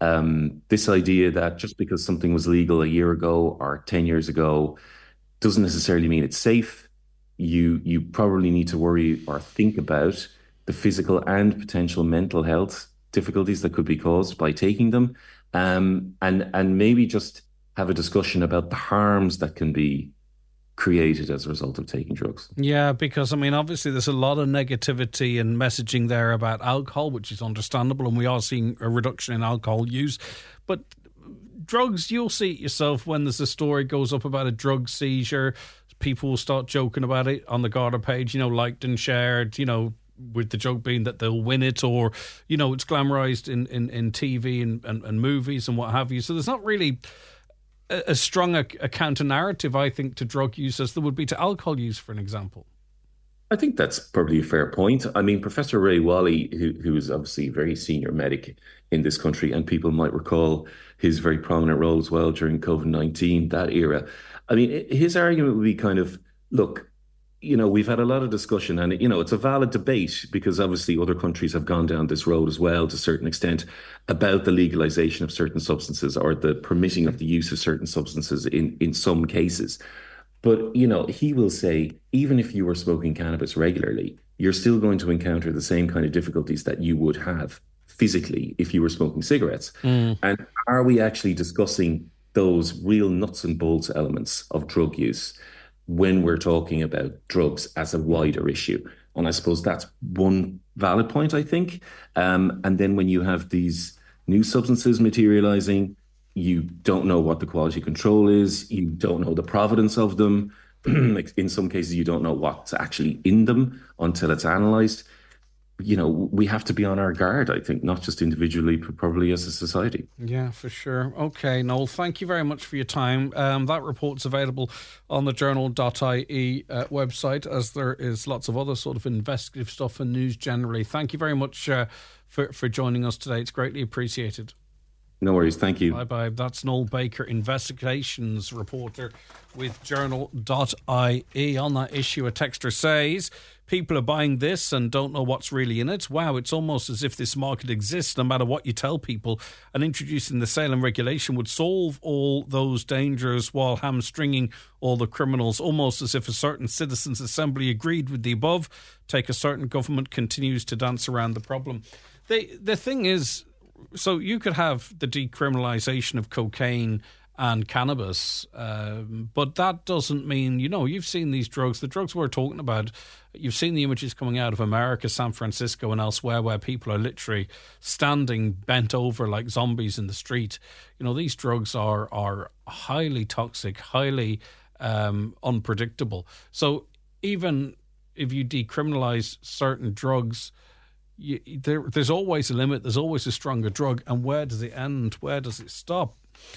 Um, this idea that just because something was legal a year ago or ten years ago doesn't necessarily mean it's safe. You you probably need to worry or think about the physical and potential mental health difficulties that could be caused by taking them, um, and and maybe just have a discussion about the harms that can be created as a result of taking drugs. Yeah, because I mean, obviously, there's a lot of negativity and messaging there about alcohol, which is understandable, and we are seeing a reduction in alcohol use. But drugs, you'll see it yourself when there's a story goes up about a drug seizure. People will start joking about it on the Garda page, you know, liked and shared, you know, with the joke being that they'll win it, or, you know, it's glamorized in, in, in T V and, and, and movies and what have you. So there's not really a, a strong a, a counter narrative, I think, to drug use as there would be to alcohol use, for an example. I think that's probably a fair point. I mean, Professor Ray Wally, who, who is obviously a very senior medic in this country, and people might recall his very prominent role as well during COVID nineteen, that era. I mean, his argument would be kind of, look, you know, we've had a lot of discussion, and, you know, it's a valid debate because obviously other countries have gone down this road as well to a certain extent about the legalization of certain substances or the permitting of the use of certain substances in, in some cases. But, you know, he will say, even if you were smoking cannabis regularly, you're still going to encounter the same kind of difficulties that you would have physically if you were smoking cigarettes. Mm. And are we actually discussing those real nuts and bolts elements of drug use when we're talking about drugs as a wider issue? And I suppose that's one valid point, I think. Um, and then when you have these new substances materializing, you don't know what the quality control is. You don't know the provenance of them. In some cases, you don't know what's actually in them until it's analyzed. You know, we have to be on our guard, I think, not just individually, but probably as a society. Yeah, for sure. Okay, Noel, thank you very much for your time. Um, that report's available on the journal dot I E uh, website, as there is lots of other sort of investigative stuff and news generally. Thank you very much uh, for, for joining us today. It's greatly appreciated. No worries. Thank you. Bye-bye. That's Noel Baker, investigations reporter with journal dot I E. On that issue, a texter says, people are buying this and don't know what's really in it. Wow, it's almost as if this market exists no matter what you tell people, and introducing the sale and regulation would solve all those dangers while hamstringing all the criminals, almost as if a certain citizens' assembly agreed with the above. Take a certain government continues to dance around the problem. The, the thing is, so you could have the decriminalisation of cocaine and cannabis, um, but that doesn't mean, you know, you've seen these drugs, the drugs we're talking about, you've seen the images coming out of America, San Francisco and elsewhere where people are literally standing bent over like zombies in the street. You know, these drugs are are highly toxic, highly um, unpredictable. So even if you decriminalise certain drugs, You, there, there's always a limit, there's always a stronger drug, and where does it end? Where does it stop?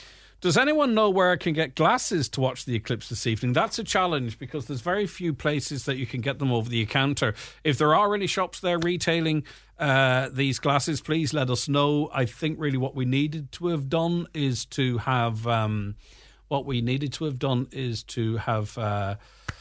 Does anyone know where I can get glasses to watch the eclipse this evening? That's a challenge because there's very few places that you can get them over the counter. If there are any shops there retailing uh, these glasses, please let us know. I think really what we needed to have done is to have um, what we needed to have done is to have. Uh,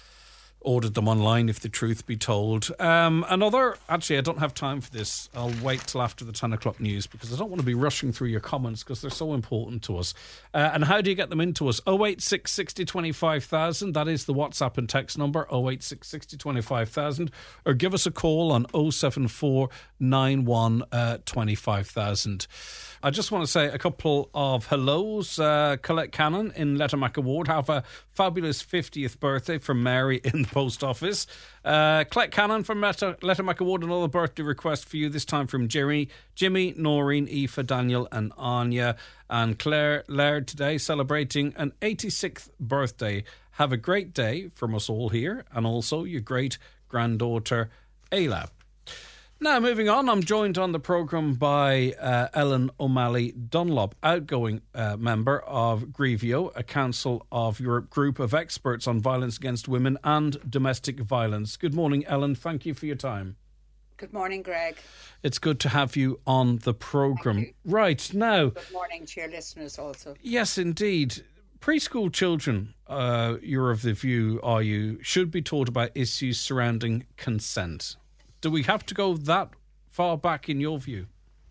ordered them online, if the truth be told. Um, another, actually, I don't have time for this. I'll wait till after the ten o'clock news because I don't want to be rushing through your comments because they're so important to us. Uh, and how do you get them into us? oh eight six, sixty, twenty-five thousand. That is the WhatsApp and text number, oh eight six, sixty, twenty-five thousand. Or give us a call on oh seven four, nine one, twenty-five thousand. I just want to say a couple of hellos. Uh, Colette Cannon in Lettermack Award. Have a fabulous fiftieth birthday from Mary in the post office. Uh, Colette Cannon from Letter- Lettermack Award. Another birthday request for you, this time from Jerry, Jimmy, Noreen, Aoife, Daniel and Anya. And Claire Laird today celebrating an eighty-sixth birthday. Have a great day from us all here and also your great granddaughter, Ayla. Now, moving on, I'm joined on the programme by uh, Ellen O'Malley Dunlop, outgoing uh, member of Grevio, a Council of Europe group of experts on violence against women and domestic violence. Good morning, Ellen. Thank you for your time. Good morning, Greg. It's good to have you on the programme. Right, now... Good morning to your listeners also. Yes, indeed. Preschool children, uh, you're of the view, are you, should be taught about issues surrounding consent. Do we have to go that far back in your view?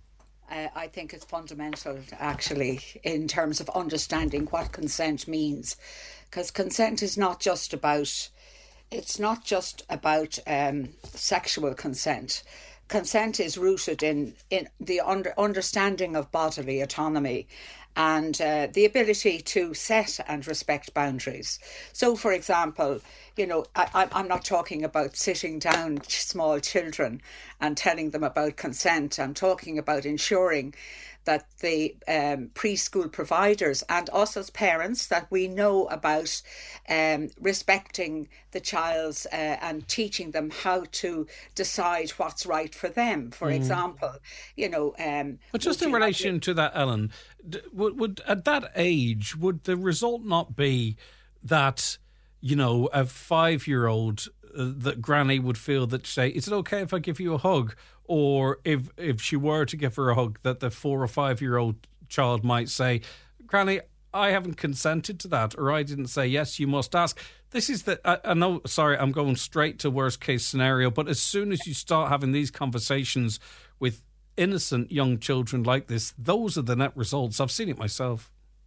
Uh, I think it's fundamental, actually, in terms of understanding what consent means. Because consent is not just about, it's not just about um, sexual consent. Consent is rooted in, in the under, understanding of bodily autonomy and uh, the ability to set and respect boundaries. So, for example, you know, I, I'm not talking about sitting down small children and telling them about consent. I'm talking about ensuring that the um, preschool providers and us as parents, that we know about um, respecting the child's uh, and teaching them how to decide what's right for them. For mm. example, you know... Um, but just in relation to that, Ellen, would, would at that age, would the result not be that, you know, a five-year-old, uh, that granny would feel that, say, is it okay if I give you a hug? Or if if she were to give her a hug, that the four or five-year-old child might say, Granny, I haven't consented to that, or I didn't say, yes, you must ask. This is the, I, I know, sorry, I'm going straight to worst case scenario, but as soon as you start having these conversations with innocent young children like this, those are the net results. I've seen it myself.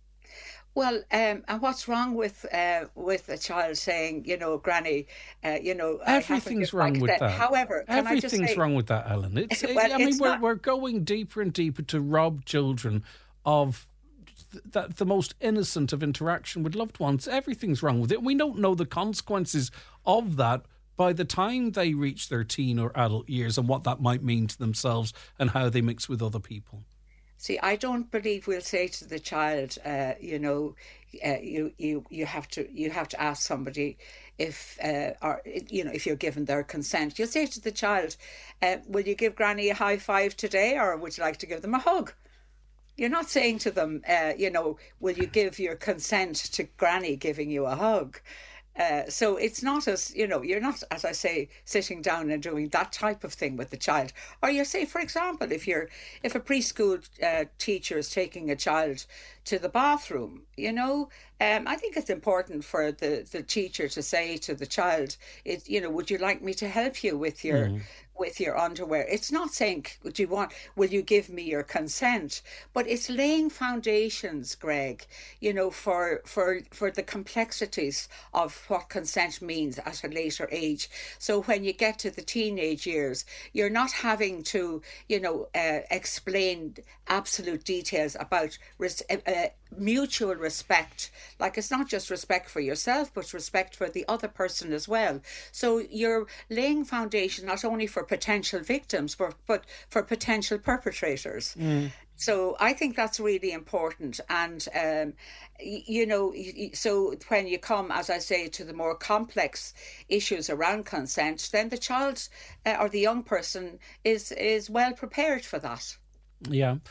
Well, um, and what's wrong with uh, with a child saying, you know, Granny, uh, you know, everything's wrong like with that. that. However, can everything's I just say, wrong with that, Ellen. It's, well, I mean, it's we're not... we're going deeper and deeper to rob children of th- the most innocent of interaction with loved ones. Everything's wrong with it. We don't know the consequences of that by the time they reach their teen or adult years and what that might mean to themselves and how they mix with other people. See, I don't believe we'll say to the child, uh, you know, uh, you you you have to you have to ask somebody if uh, or you know if you're given their consent. You'll say to the child, uh, "Will you give Granny a high five today, or would you like to give them a hug?" You're not saying to them, uh, you know, "Will you give your consent to Granny giving you a hug?" Uh, so it's not as, you know, you're not, as I say, sitting down and doing that type of thing with the child. Or you say, for example, if you're, if a preschool uh, teacher is taking a child to the bathroom, you know, um, I think it's important for the, the teacher to say to the child, it, you know, would you like me to help you with your... Mm. with your underwear. It's not saying, do you want, will you give me your consent? But it's laying foundations, Greg, you know, for for for the complexities of what consent means at a later age. So when you get to the teenage years, you're not having to, you know, uh, explain absolute details about res- uh, mutual respect. Like, it's not just respect for yourself, but respect for the other person as well. So you're laying foundation not only for potential victims, but, but for potential perpetrators. Mm. So I think that's really important. And, um, you know, so when you come, as I say, to the more complex issues around consent, then the child uh, or the young person is, is well prepared for that. Yeah.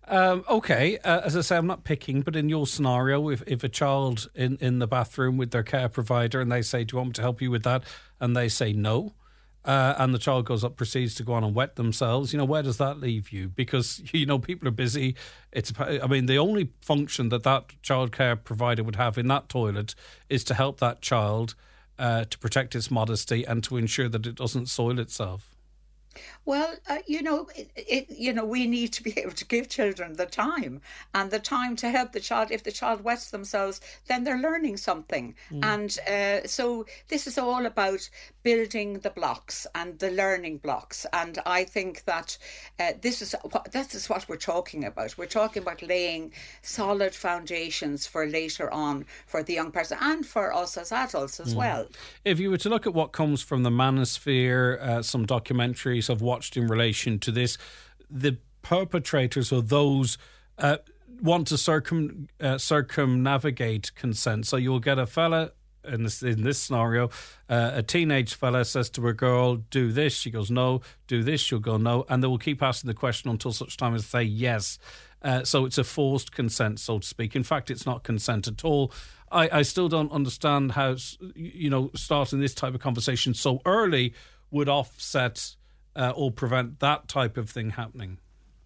Um, okay, uh, as I say, I'm not picking, but in your scenario, if, if a child in, in the bathroom with their care provider and they say, do you want me to help you with that? And they say no, uh, and the child goes up, proceeds to go on and wet themselves, you know, where does that leave you? Because, you know, people are busy. It's, I mean, the only function that that childcare provider would have in that toilet is to help that child uh, to protect its modesty and to ensure that it doesn't soil itself. Well, uh, you know, it, it, you know, we need to be able to give children the time and the time to help the child. If the child wets themselves, then they're learning something. Mm. And uh, so this is all about building the blocks and the learning blocks. And I think that uh, this is what this is what we're talking about. We're talking about laying solid foundations for later on for the young person and for us as adults as mm. well. If you were to look at what comes from the manosphere, uh, some documentaries I've watched in relation to this, the perpetrators or those uh, want to circum uh, circumnavigate consent. So you'll get a fella in this in this scenario, uh, a teenage fella says to a girl, "Do this." She goes, "No." "Do this." She'll go, "No," and they will keep asking the question until such time as they say yes. Uh, so it's a forced consent, so to speak. In fact, it's not consent at all. I, I still don't understand how, you know, starting this type of conversation so early would offset Uh, or prevent that type of thing happening?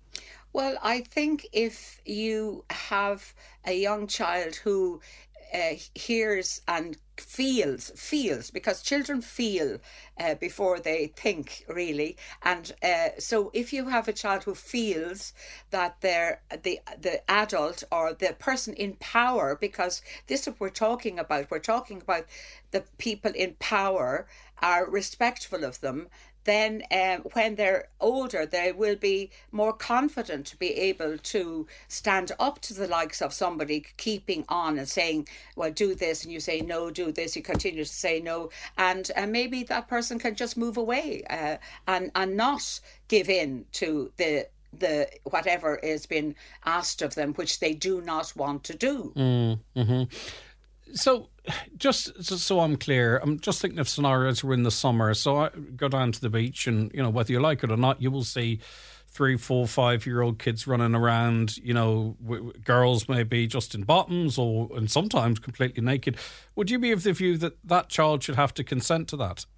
Well, I think if you have a young child who uh, hears and feels, feels, because children feel uh, before they think, really. And uh, so if you have a child who feels that they're the, the adult or the person in power, because this is what we're talking about, we're talking about the people in power are respectful of them, then um, when they're older, they will be more confident to be able to stand up to the likes of somebody keeping on and saying, well, do this, and you say, no, do this, you continue to say no, and uh, maybe that person can just move away uh, and, and not give in to the the whatever is being asked of them, which they do not want to do. Mm, mm-hmm. So, just, just so I'm clear, I'm just thinking of scenarios we're in the summer. So I go down to the beach and, you know, whether you like it or not, you will see three, four, five-year-old kids running around, you know, w- girls maybe just in bottoms or and sometimes completely naked. Would you be of the view that that child should have to consent to that?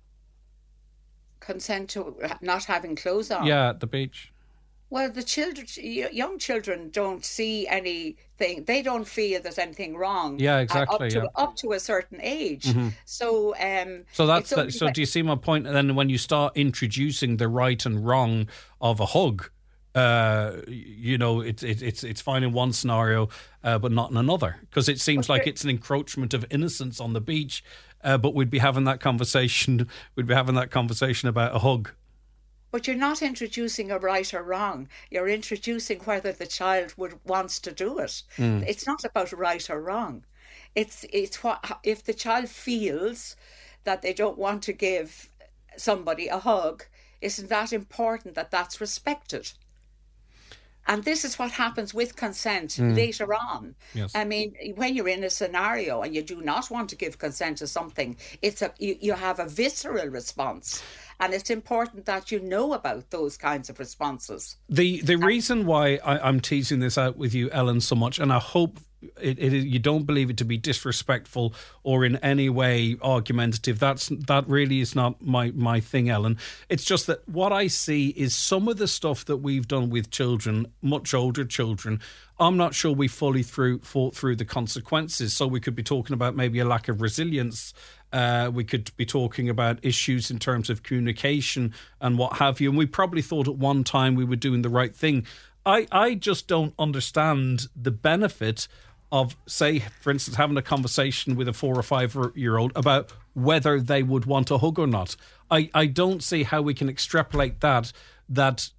Consent to not having clothes on? Yeah, at the beach. Well, the children, young children don't see anything. They don't feel there's anything wrong. Yeah, exactly. Up to, yeah. up to a certain age. Mm-hmm. So, um, so that's that, so. Do you see my point? And then when you start introducing the right and wrong of a hug, uh, you know, it's it, it's it's fine in one scenario, uh, but not in another, because it seems okay. like it's an encroachment of innocence on the beach. Uh, but we'd be having that conversation. We'd be having that conversation about a hug. But you're not introducing a right or wrong. You're introducing whether the child would wants to do it. Mm. It's not about right or wrong. It's it's what if the child feels that they don't want to give somebody a hug, isn't that important that that's respected? And this is what happens with consent mm. later on. Yes. I mean, when you're in a scenario and you do not want to give consent to something, it's a you, you have a visceral response. And it's important that you know about those kinds of responses. The the reason why I, I'm teasing this out with you, Ellen, so much, and I hope it, it, you don't believe it to be disrespectful or in any way argumentative. That's that really is not my, my thing, Ellen. It's just that what I see is some of the stuff that we've done with children, much older children, I'm not sure we fully through thought through the consequences. So we could be talking about maybe a lack of resilience. Uh, we could be talking about issues in terms of communication and what have you. And we probably thought at one time we were doing the right thing. I, I just don't understand the benefit of, say, for instance, having a conversation with a four or five-year-old about whether they would want a hug or not. I, I don't see how we can extrapolate that, that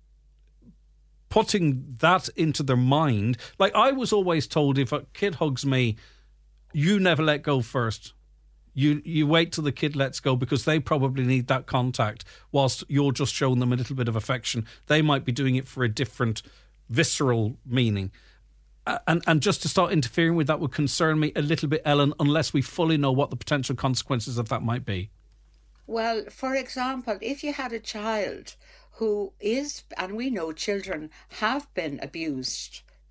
putting that into their mind. Like, I was always told if a kid hugs me, you never let go first. You you wait till the kid lets go because they probably need that contact whilst you're just showing them a little bit of affection. They might be doing it for a different visceral meaning. And and just to start interfering with that would concern me a little bit, Ellen, unless we fully know what the potential consequences of that might be. Well, for example, if you had a child who is, and we know children have been abused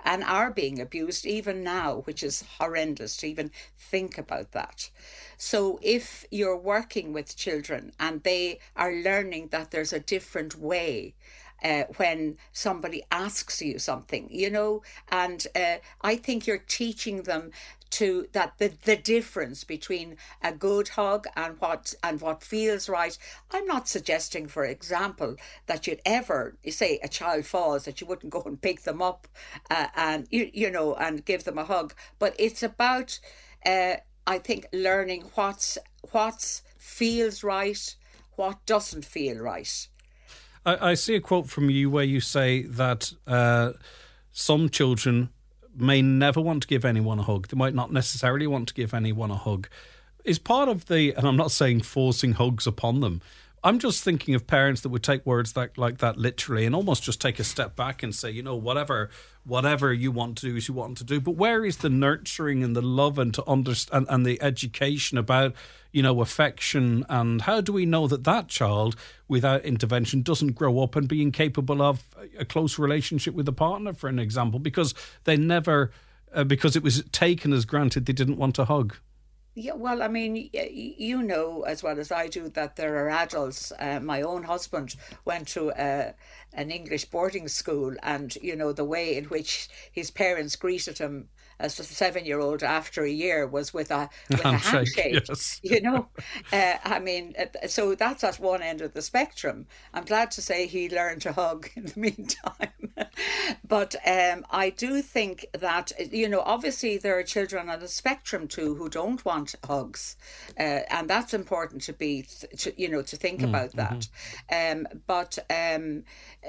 and are being abused even now, which is horrendous to even think about that. So if you're working with children and they are learning that there's a different way Uh, when somebody asks you something, you know, and uh, I think you're teaching them to that the, the difference between a good hug and what and what feels right. I'm not suggesting, for example, that you'd ever say a child falls that you wouldn't go and pick them up uh, and you you know and give them a hug, but it's about uh, I think learning what's what's feels right, what doesn't feel right. I, I see a quote from you where you say that uh, some children may never want to give anyone a hug. They might not necessarily want to give anyone a hug. Is part of the, and I'm not saying forcing hugs upon them, I'm just thinking of parents that would take words that, like that literally and almost just take a step back and say, you know, whatever whatever you want to do is you want to do. But where is the nurturing and the love and to understand and the education about, you know, affection? And how do we know that that child, without intervention, doesn't grow up and be incapable of a close relationship with a partner, for an example, because they never, uh, because it was taken as granted they didn't want a hug? Yeah, well, I mean, you know as well as I do that there are adults. Uh, my own husband went to a, an English boarding school, and, you know, the way in which his parents greeted him as a seven-year-old after a year was with a, with handshake, a handshake, yes. You know. Uh, I mean, so that's at one end of the spectrum. I'm glad to say he learned to hug in the meantime. But um, I do think that, you know, obviously there are children on the spectrum too who don't want hugs. Uh, and that's important to be, to, you know, to think mm, about that. Mm-hmm. Um, but um,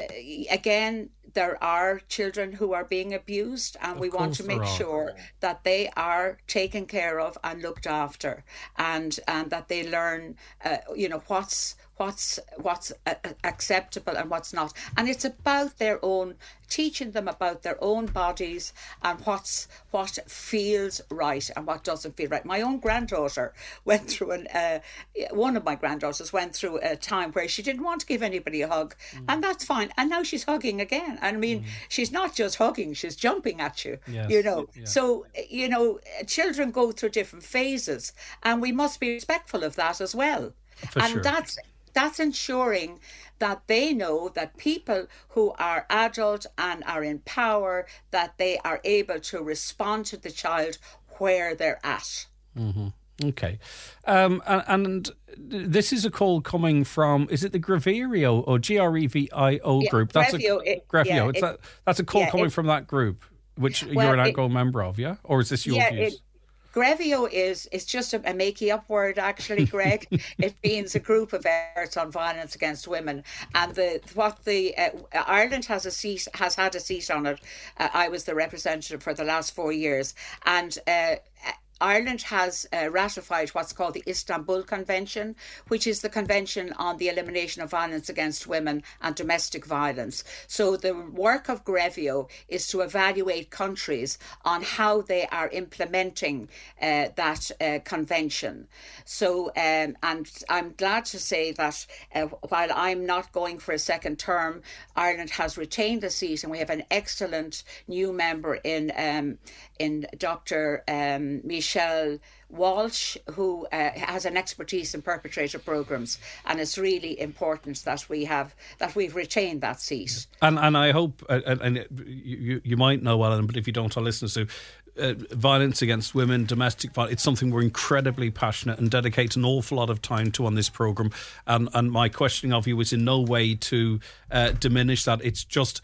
again, there are children who are being abused, and of we want to make sure that they are taken care of and looked after, and and that they learn, uh, you know, what's what's what's acceptable and what's not. And it's about their own, teaching them about their own bodies and what's what feels right and what doesn't feel right. My own granddaughter went through an uh, one of my granddaughters went through a time where she didn't want to give anybody a hug, mm. and that's fine. And now she's hugging again. I mean, mm. she's not just hugging; she's jumping at you. Yes. You know, yeah. So you know, children go through different phases, and we must be respectful of that as well. For and sure. that's that's ensuring that they know that people who are adult and are in power, that they are able to respond to the child where they're at. Mm-hmm. Okay. Um, and, and this is a call coming from, is it the Grevio or G R E V I O yeah, group? That's Grevio. A, Grevio. Yeah, it's it, that, that's a call yeah, coming it, from that group, which well, you're an outgoing it, member of, yeah? Or is this your yeah, views? It, Grevio is is just a, a makey up word, actually, Greg. It means a group of experts on violence against women, and the what the uh, Ireland has a seat has had a seat on it. Uh, I was the representative for the last four years, and uh, Ireland has uh, ratified what's called the Istanbul Convention, which is the Convention on the Elimination of Violence Against Women and Domestic Violence. So the work of Grevio is to evaluate countries on how they are implementing uh, that uh, convention. So, um, and I'm glad to say that uh, while I'm not going for a second term, Ireland has retained a seat, and we have an excellent new member in um, in Doctor Um, Michelle Walsh, who uh, has an expertise in perpetrator programs, and it's really important that we have that we've retained that seat. And and I hope, uh, and, and you you might know, Ellen, but if you don't, I'll listen to. Uh, violence against women, domestic violence, it's something we're incredibly passionate and dedicate an awful lot of time to on this programme. And and my questioning of you is in no way to uh, diminish that. It's just.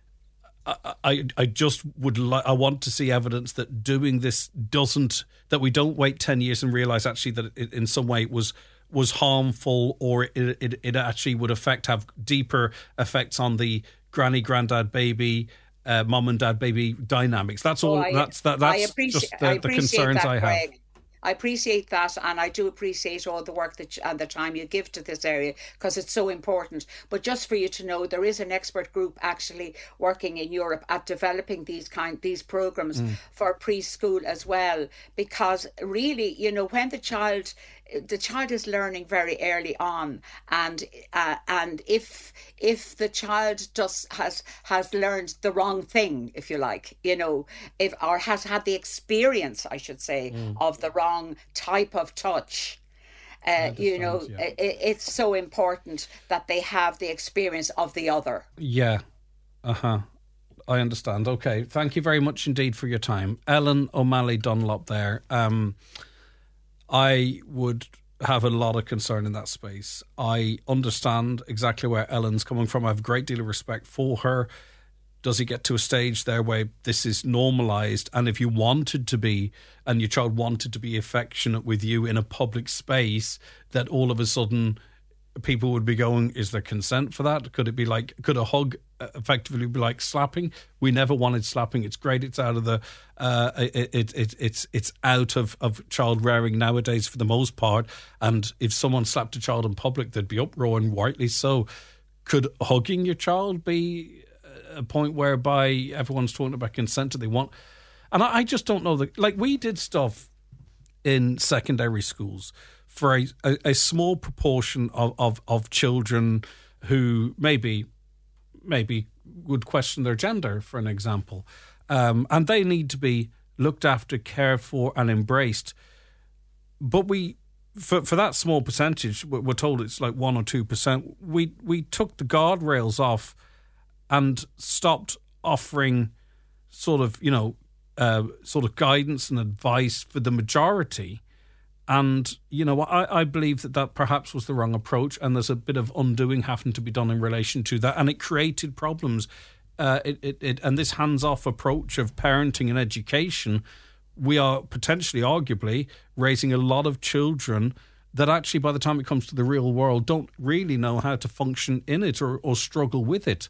I, I I just would like I want to see evidence that doing this doesn't that we don't wait ten years and realise actually that it, in some way it was was harmful, or it, it it actually would affect have deeper effects on the granny granddad baby uh, mum and dad baby dynamics. That's all. Oh, I, that's that. That's just the, the concerns that, I have. Greg. I appreciate that, and I do appreciate all the work that and the time you give to this area, because it's so important. But just for you to know, there is an expert group actually working in Europe at developing these kind these programs mm. for preschool as well. Because really, you know, when the child the child is learning very early on, and uh, and if if the child just has has learned the wrong thing, if you like, you know, if or has had the experience, I should say, mm. of the wrong type of touch. Uh, you know, yeah. it, it's so important that they have the experience of the other. Yeah. Uh-huh. I understand. Okay. Thank you very much indeed for your time. Ellen O'Malley Dunlop there. Um, I would have a lot of concern in that space. I understand exactly where Ellen's coming from. I have a great deal of respect for her. Does it get to a stage there where this is normalised, and if you wanted to be, and your child wanted to be affectionate with you in a public space, that all of a sudden people would be going, is there consent for that? Could it be like, could a hug effectively be like slapping? We never wanted slapping. It's great. It's out of the, uh, it, it, it, it's it's out of, of child rearing nowadays for the most part. And if someone slapped a child in public, there'd be uproar, and rightly so. Could hugging your child be a point whereby everyone's talking about consent that they want? And I, I just don't know that, like, we did stuff in secondary schools for a, a, a small proportion of, of, of children who maybe maybe would question their gender, for an example. Um, and they need to be looked after, cared for and embraced. But we, for, for that small percentage, we're told it's like one or two percent, we, we took the guardrails off and stopped offering sort of, you know, uh, sort of guidance and advice for the majority. And, you know, I, I believe that that perhaps was the wrong approach, and there's a bit of undoing having to be done in relation to that. And it created problems. Uh, it, it, it, and this hands-off approach of parenting and education, we are potentially, arguably, raising a lot of children that actually, by the time it comes to the real world, don't really know how to function in it or, or struggle with it.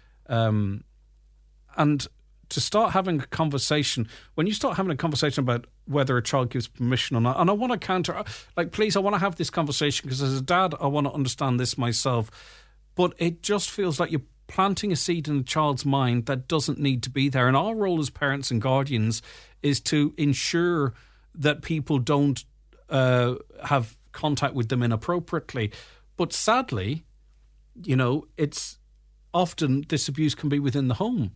Um, and to start having a conversation, when you start having a conversation about whether a child gives permission or not, and I want to counter, like, please, I want to have this conversation because as a dad, I want to understand this myself. But it just feels like you're planting a seed in a child's mind that doesn't need to be there. And our role as parents and guardians is to ensure that people don't uh, have contact with them inappropriately. But sadly, you know, it's often this abuse can be within the home.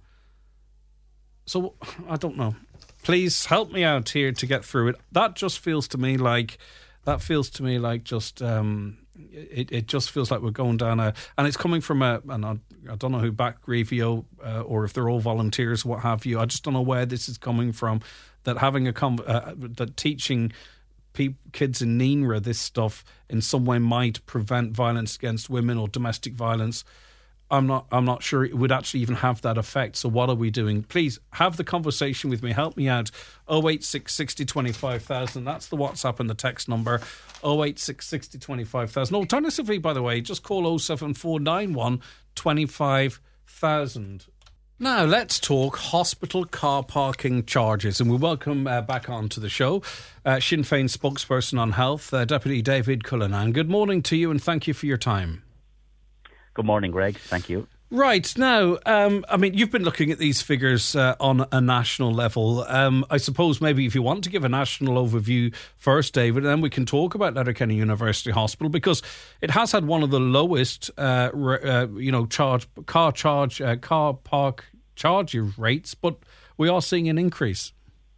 So I don't know. Please help me out here to get through it. That just feels to me like that feels to me like just um, it. It just feels like we're going down a, and it's coming from a. And I, I don't know who backed Grevio uh, or if they're all volunteers, what have you. I just don't know where this is coming from. That having a uh, that teaching pe- kids in N I N R A this stuff in some way might prevent violence against women or domestic violence. I'm not I'm not sure it would actually even have that effect. So what are we doing? Please have the conversation with me. Help me out. oh eight six, sixty, twenty-five thousand. That's the WhatsApp and the text number. oh eight six, sixty, twenty-five thousand. Alternatively, by the way, just call oh seven four nine one, twenty-five thousand. Now, let's talk hospital car parking charges. And we welcome uh, back onto the show uh, Sinn Féin spokesperson on health, uh, Deputy David Cullinan. Good morning to you and thank you for your time. Good morning, Greg. Thank you. Right. Now, um, I mean, you've been looking at these figures uh, on a national level. Um, I suppose maybe if you want to give a national overview first, David, and then we can talk about Letterkenny University Hospital, because it has had one of the lowest, uh, uh, you know, charge car charge, uh, car park charge rates, but we are seeing an increase.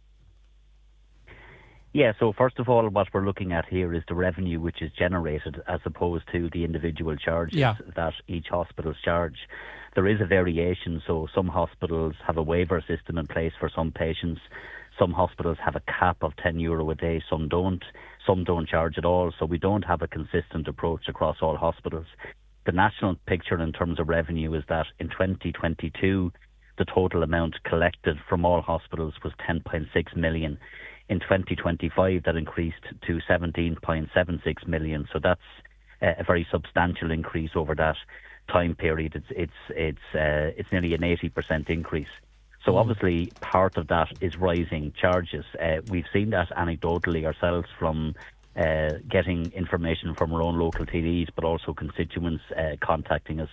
Yeah, so first of all, what we're looking at here is the revenue which is generated as opposed to the individual charges yeah. that each hospital charge. There is a variation, so some hospitals have a waiver system in place for some patients. Some hospitals have a cap of ten euro a day, some don't. Some don't charge at all, so we don't have a consistent approach across all hospitals. The national picture in terms of revenue is that in twenty twenty-two, the total amount collected from all hospitals was ten point six million. In twenty twenty-five, that increased to seventeen point seven six million. So that's a very substantial increase over that time period. It's it's it's uh, it's nearly an eighty percent increase. So obviously, part of that is rising charges. Uh, we've seen that anecdotally ourselves from uh, getting information from our own local T Ds, but also constituents uh, contacting us.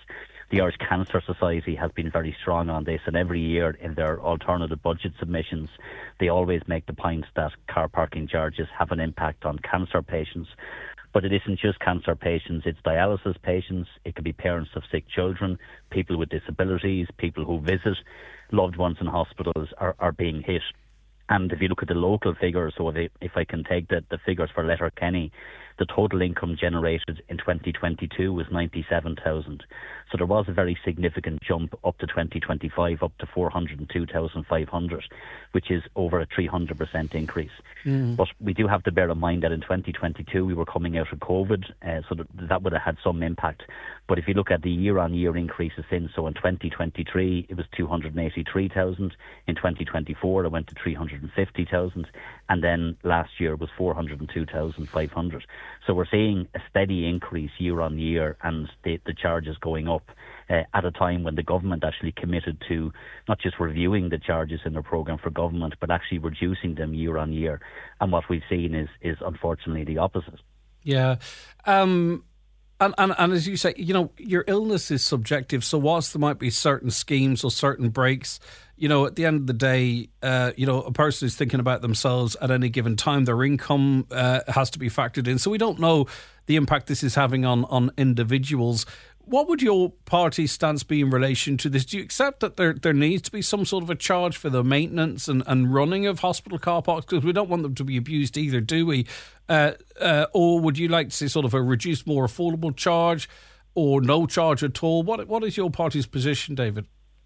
The Irish Cancer Society has been very strong on this, and every year in their alternative budget submissions, they always make the point that car parking charges have an impact on cancer patients. But it isn't just cancer patients, it's dialysis patients, it could be parents of sick children, people with disabilities, people who visit loved ones in hospitals are, are being hit. And if you look at the local figures, so if, if I can take the, the figures for Letterkenny, the total income generated in twenty twenty-two was ninety-seven thousand. So there was a very significant jump up to twenty twenty-five, up to four hundred two thousand five hundred, which is over a three hundred percent increase. Mm. But we do have to bear in mind that in twenty twenty-two we were coming out of COVID, uh, so that, that would have had some impact. But if you look at the year-on-year increases since, so in twenty twenty-three it was two hundred eighty-three thousand, in twenty twenty-four it went to three hundred fifty thousand, and then last year was four hundred two thousand five hundred. So we're seeing a steady increase year on year, and the, the charges going up uh, at a time when the government actually committed to not just reviewing the charges in their programme for government, but actually reducing them year on year. And what we've seen is, is unfortunately the opposite. Yeah. Um And, and and as you say, you know, your illness is subjective. So whilst there might be certain schemes or certain breaks, you know, at the end of the day, uh, you know, a person is thinking about themselves at any given time. Their income uh, has to be factored in. So we don't know the impact this is having on, on individuals. What would your party's stance be in relation to this? Do you accept that there there needs to be some sort of a charge for the maintenance and, and running of hospital car parks? Because we don't want them to be abused either, do we? Uh, uh, or would you like to see sort of a reduced, more affordable charge, or no charge at all? What What is your party's position, David?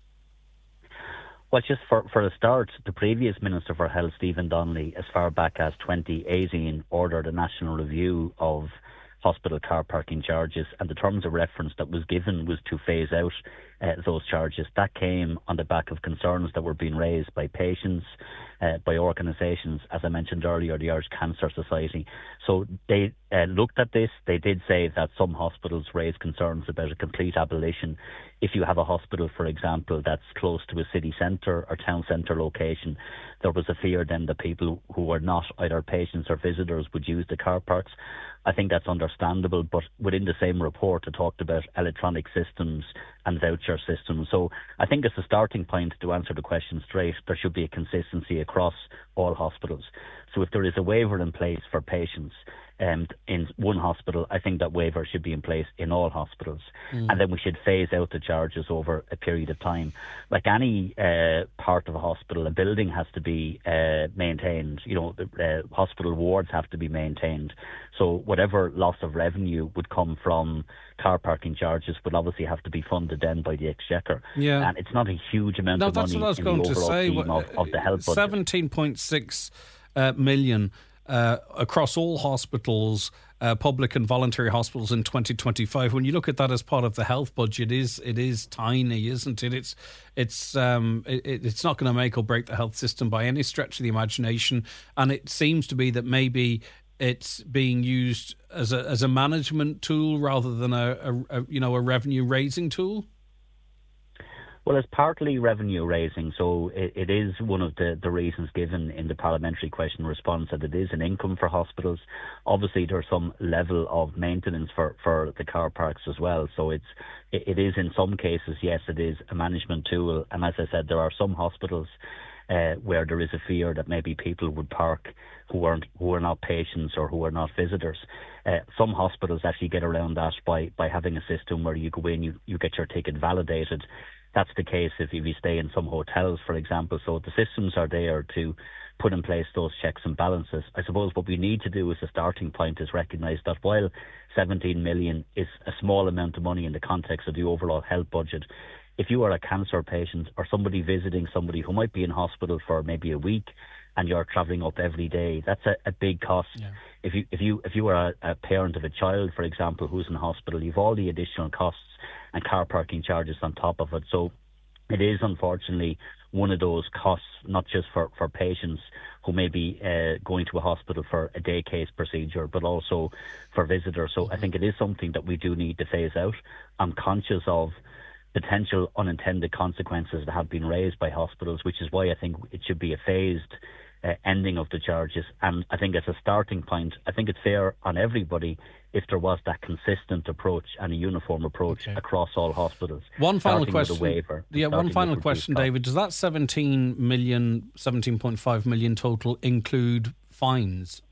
Well, just for, for a start, the previous Minister for Health, Stephen Donnelly, as far back as twenty eighteen, ordered a national review of hospital car parking charges, and the terms of reference that was given was to phase out uh, those charges. That came on the back of concerns that were being raised by patients, uh, by organisations, as I mentioned earlier, the Irish Cancer Society. So they uh, looked at this. They did say that some hospitals raised concerns about a complete abolition. If you have a hospital, for example, that's close to a city centre or town centre location, there was a fear then that people who were not either patients or visitors would use the car parks. I think that's understandable, but within the same report it talked about electronic systems and voucher systems. So I think it's a starting point to answer the question straight. There should be a consistency across all hospitals. So if there is a waiver in place for patients um, in one hospital, I think that waiver should be in place in all hospitals. Mm. And then we should phase out the charges over a period of time. Like any uh, part of a hospital, a building has to be uh, maintained. You know, uh, hospital wards have to be maintained. So whatever loss of revenue would come from car parking charges would obviously have to be funded then by the Exchequer. Yeah. And it's not a huge amount no, of money in the overall scheme of, of the health budget. seventeen point six uh, million uh, across all hospitals, uh, public and voluntary hospitals in twenty twenty-five. When you look at that as part of the health budget, it is it is tiny, isn't it? It's it's um it, it's not going to make or break the health system by any stretch of the imagination, and it seems to be that maybe it's being used as a as a management tool rather than a, a, a you know a revenue raising tool. Well, it's partly revenue raising, so it, it is one of the, the reasons given in the parliamentary question response that it is an income for hospitals. Obviously, there's some level of maintenance for, for the car parks as well. So it's it, it is in some cases, yes, it is a management tool. And as I said, there are some hospitals uh, where there is a fear that maybe people would park who aren't who are not patients or who are not visitors. Uh, some hospitals actually get around that by, by having a system where you go in, you, you get your ticket validated. That's the case if you stay in some hotels, for example. So the systems are there to put in place those checks and balances. I suppose what we need to do as a starting point is recognise that while seventeen million is a small amount of money in the context of the overall health budget, if you are a cancer patient or somebody visiting somebody who might be in hospital for maybe a week and you're travelling up every day, that's a, a big cost. Yeah. If you if you if you are a, a parent of a child, for example, who's in hospital, you've all the additional costs and car parking charges on top of it. So it is unfortunately one of those costs, not just for, for patients who may be uh, going to a hospital for a day case procedure, but also for visitors. So I think it is something that we do need to phase out. I'm conscious of potential unintended consequences that have been raised by hospitals, which is why I think it should be a phased uh, ending of the charges. And I think as a starting point, I think it's fair on everybody if there was that consistent approach and a uniform approach okay. across all hospitals. One final question. Waiver, yeah, one final question, David. Does that seventeen million, seventeen point five million total include fines?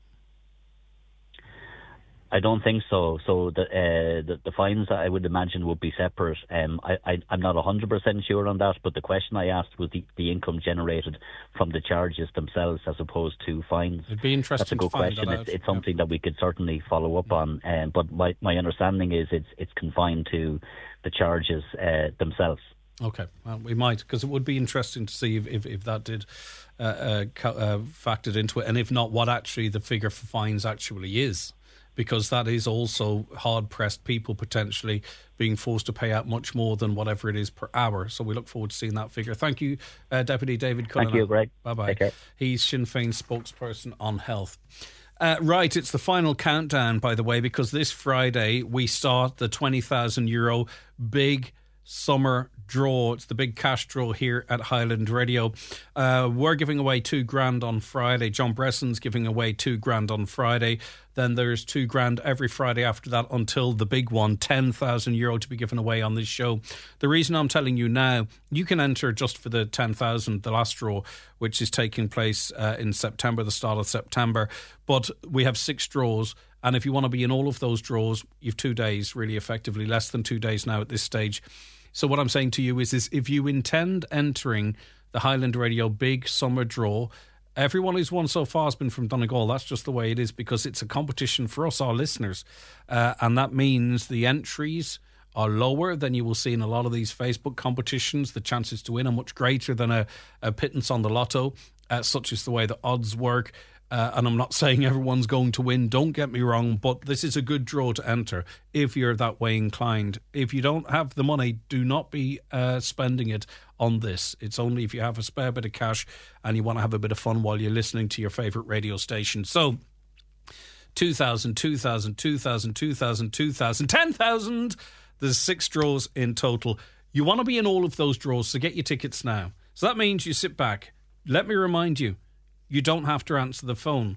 I don't think so. So the, uh, the the fines, I would imagine, would be separate. Um, I, I, I'm not one hundred percent sure on that, but the question I asked was the, the income generated from the charges themselves as opposed to fines. It'd be interesting That's a good to find question. that it's, out. it's something yeah. that we could certainly follow up yeah. on. Um, but my, my understanding is it's it's confined to the charges uh, themselves. Okay, well, we might, because it would be interesting to see if, if, if that did uh, uh, uh, factored into it, and if not, what actually the figure for fines actually is. Because that is also hard-pressed people potentially being forced to pay out much more than whatever it is per hour. So we look forward to seeing that figure. Thank you, uh, Deputy David Cullinan. Thank you, Greg. Bye-bye. He's Sinn Féin's spokesperson on health. Uh, right, it's the final countdown, by the way, because this Friday we start the twenty thousand euro big summer draw. It's the big cash draw here at Highland Radio. Uh, we're giving away two grand on Friday. John Bresson's giving away two grand on Friday. Then there's two grand every Friday after that until the big one, ten thousand euro to be given away on this show. The reason I'm telling you now, you can enter just for the ten thousand, the last draw, which is taking place uh, in September, the start of September. But we have six draws. And if you want to be in all of those draws, you've two days, really effectively, less than two days now at this stage. So what I'm saying to you is, is if you intend entering the Highland Radio big summer draw, everyone who's won so far has been from Donegal. That's just the way it is, because it's a competition for us, our listeners. Uh, and that means the entries are lower than you will see in a lot of these Facebook competitions. The chances to win are much greater than a, a pittance on the lotto. Uh, such is the way the odds work. Uh, and I'm not saying everyone's going to win, don't get me wrong, but this is a good draw to enter if you're that way inclined. If you don't have the money, do not be uh, spending it on this. It's only if you have a spare bit of cash and you want to have a bit of fun while you're listening to your favourite radio station. So, two thousand, two thousand, two thousand, two thousand, two thousand, ten thousand. There's six draws in total. You want to be in all of those draws, so get your tickets now. So that means you sit back. Let me remind you, you don't have to answer the phone.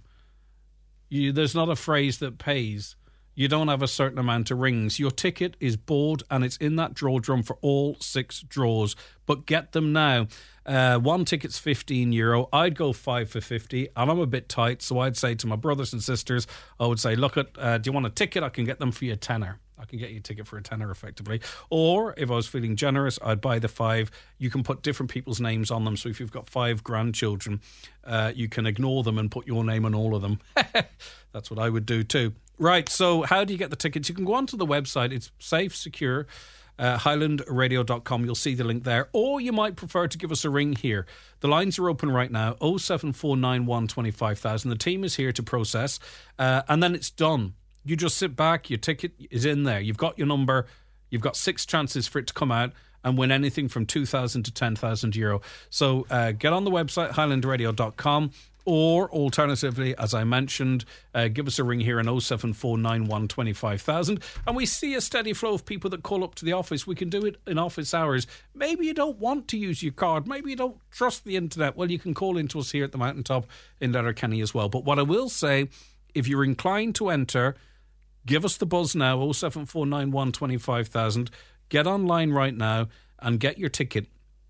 You, there's not a phrase that pays. You don't have a certain amount of rings. Your ticket is bought and it's in that draw drum for all six draws. But get them now. Uh, one ticket's fifteen euro. I'd go five for fifty, and I'm a bit tight, so I'd say to my brothers and sisters, I would say, look, at, uh, do you want a ticket? I can get them for you a tenner. I can get you a ticket for a tenner effectively. Or if I was feeling generous, I'd buy the five. You can put different people's names on them. So if you've got five grandchildren, uh, you can ignore them and put your name on all of them. That's what I would do too. Right, so how do you get the tickets? You can go onto the website. It's safe, secure, uh, highland radio dot com. You'll see the link there. Or you might prefer to give us a ring here. The lines are open right now, oh seven four nine one, two five thousand. The team is here to process, uh, and then it's done. You just sit back, your ticket is in there. You've got your number. You've got six chances for it to come out and win anything from two thousand to ten thousand euro. So uh, get on the website, highland radio dot com, or alternatively, as I mentioned, uh, give us a ring here on oh seven four nine one, two five thousand. And we see a steady flow of people that call up to the office. We can do it in office hours. Maybe you don't want to use your card. Maybe you don't trust the internet. Well, you can call into us here at the Mountaintop in Letterkenny as well. But what I will say, if you're inclined to enter, give us the buzz now, oh seven four nine one, two five thousand. Get online right now and get your ticket.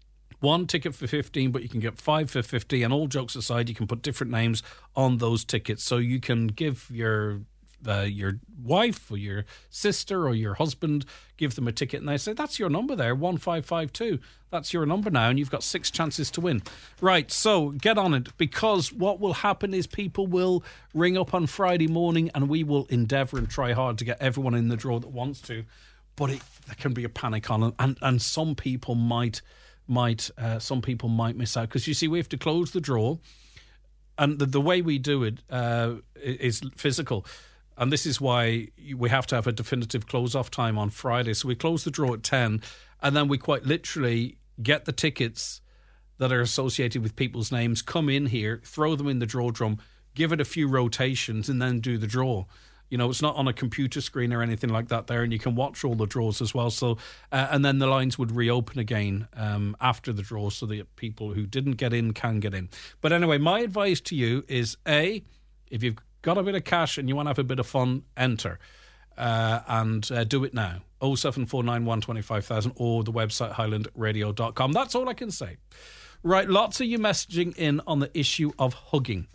One ticket for fifteen, but you can get five for fifty. And all jokes aside, you can put different names on those tickets. So you can give your uh, your wife or your sister or your husband, give them a ticket. And they say, that's your number there, one five five two. That's your number now. And you've got six chances to win. Right, so get on it. Because what will happen is people will ring up on Friday morning and we will endeavour and try hard to get everyone in the draw that wants to. But it, there can be a panic on it. And, and some people might... might uh, some people might miss out, because you see we have to close the draw, and the, the way we do it uh, is physical, and this is why we have to have a definitive close off time on Friday. So we close the draw at ten, and then we quite literally get the tickets that are associated with people's names, come in here, throw them in the draw drum, give it a few rotations, and then do the draw. You know, it's not on a computer screen or anything like that there, and you can watch all the draws as well. So, uh, and then the lines would reopen again um, after the draw so that people who didn't get in can get in. But anyway, my advice to you is, A, if you've got a bit of cash and you want to have a bit of fun, enter. Uh, and uh, do it now. oh seven four nine one two five thousand or the website highland radio dot com. That's all I can say. Right, lots of you messaging in on the issue of hugging.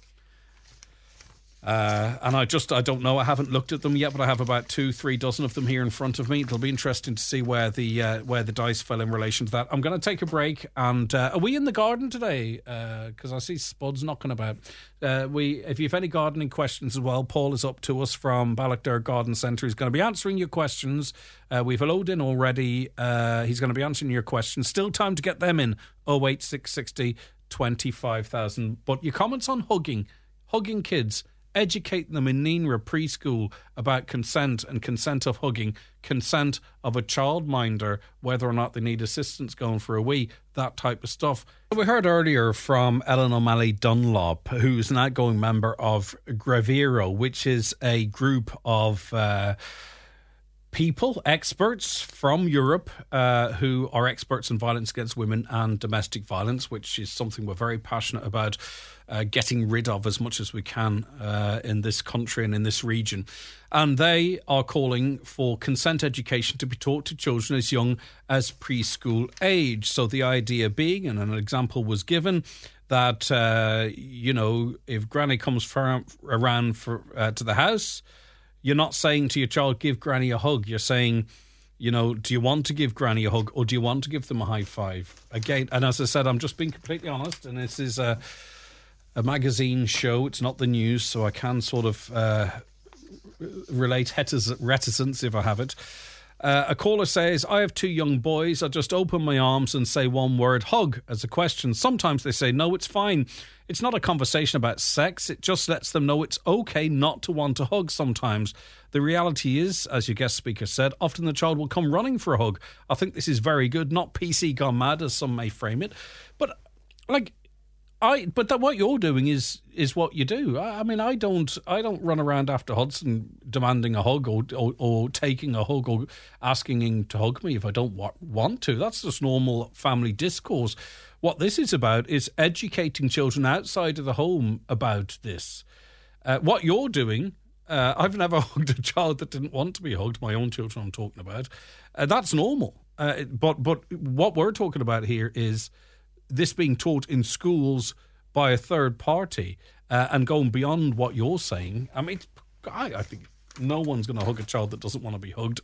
Uh, and I just, I don't know, I haven't looked at them yet, but I have about two, three dozen of them here in front of me. It'll be interesting to see where the uh, where the dice fell in relation to that. I'm going to take a break, and uh, are we in the garden today? Because uh, I see Spuds knocking about. Uh, we, if you have any gardening questions as well, Paul is up to us from Ballochder Garden Centre. He's going to be answering your questions. Uh, we've loaded in already. Uh, he's going to be answering your questions. Still time to get them in. oh eight six six oh twenty-five thousand. But your comments on hugging, hugging kids, educate them in Neenra preschool about consent and consent of hugging, consent of a childminder, whether or not they need assistance going for a wee, that type of stuff. We heard earlier from Ellen O'Malley Dunlop, who's an outgoing member of Gravero, which is a group of uh, people, experts from Europe, uh, who are experts in violence against women and domestic violence, which is something we're very passionate about uh, getting rid of as much as we can uh, in this country and in this region. And they are calling for consent education to be taught to children as young as preschool age. So the idea being, and an example was given, that, uh, you know, if Granny comes for, around for, uh, to the house, you're not saying to your child, give Granny a hug. You're saying, you know, do you want to give Granny a hug or do you want to give them a high five? Again, and as I said, I'm just being completely honest, and this is a, a magazine show. It's not the news, so I can sort of uh, relate reticence if I have it. Uh, a caller says, I have two young boys. I just open my arms and say one word, hug, as a question. Sometimes they say, no, it's fine. It's not a conversation about sex. It just lets them know it's okay not to want to hug sometimes. The reality is, as your guest speaker said, often the child will come running for a hug. I think this is very good, not P C gone mad, as some may frame it. But, like, I, but that what you're doing is is what you do. I, I mean, I don't I don't run around after Hudson demanding a hug or, or or taking a hug or asking him to hug me if I don't wa- want to. That's just normal family discourse. What this is about is educating children outside of the home about this. Uh, what you're doing, uh, I've never hugged a child that didn't want to be hugged. My own children I'm talking about. Uh, that's normal. Uh, but but what we're talking about here is this being taught in schools by a third party uh, and going beyond what you're saying. I mean, I, I think no one's going to hug a child that doesn't want to be hugged.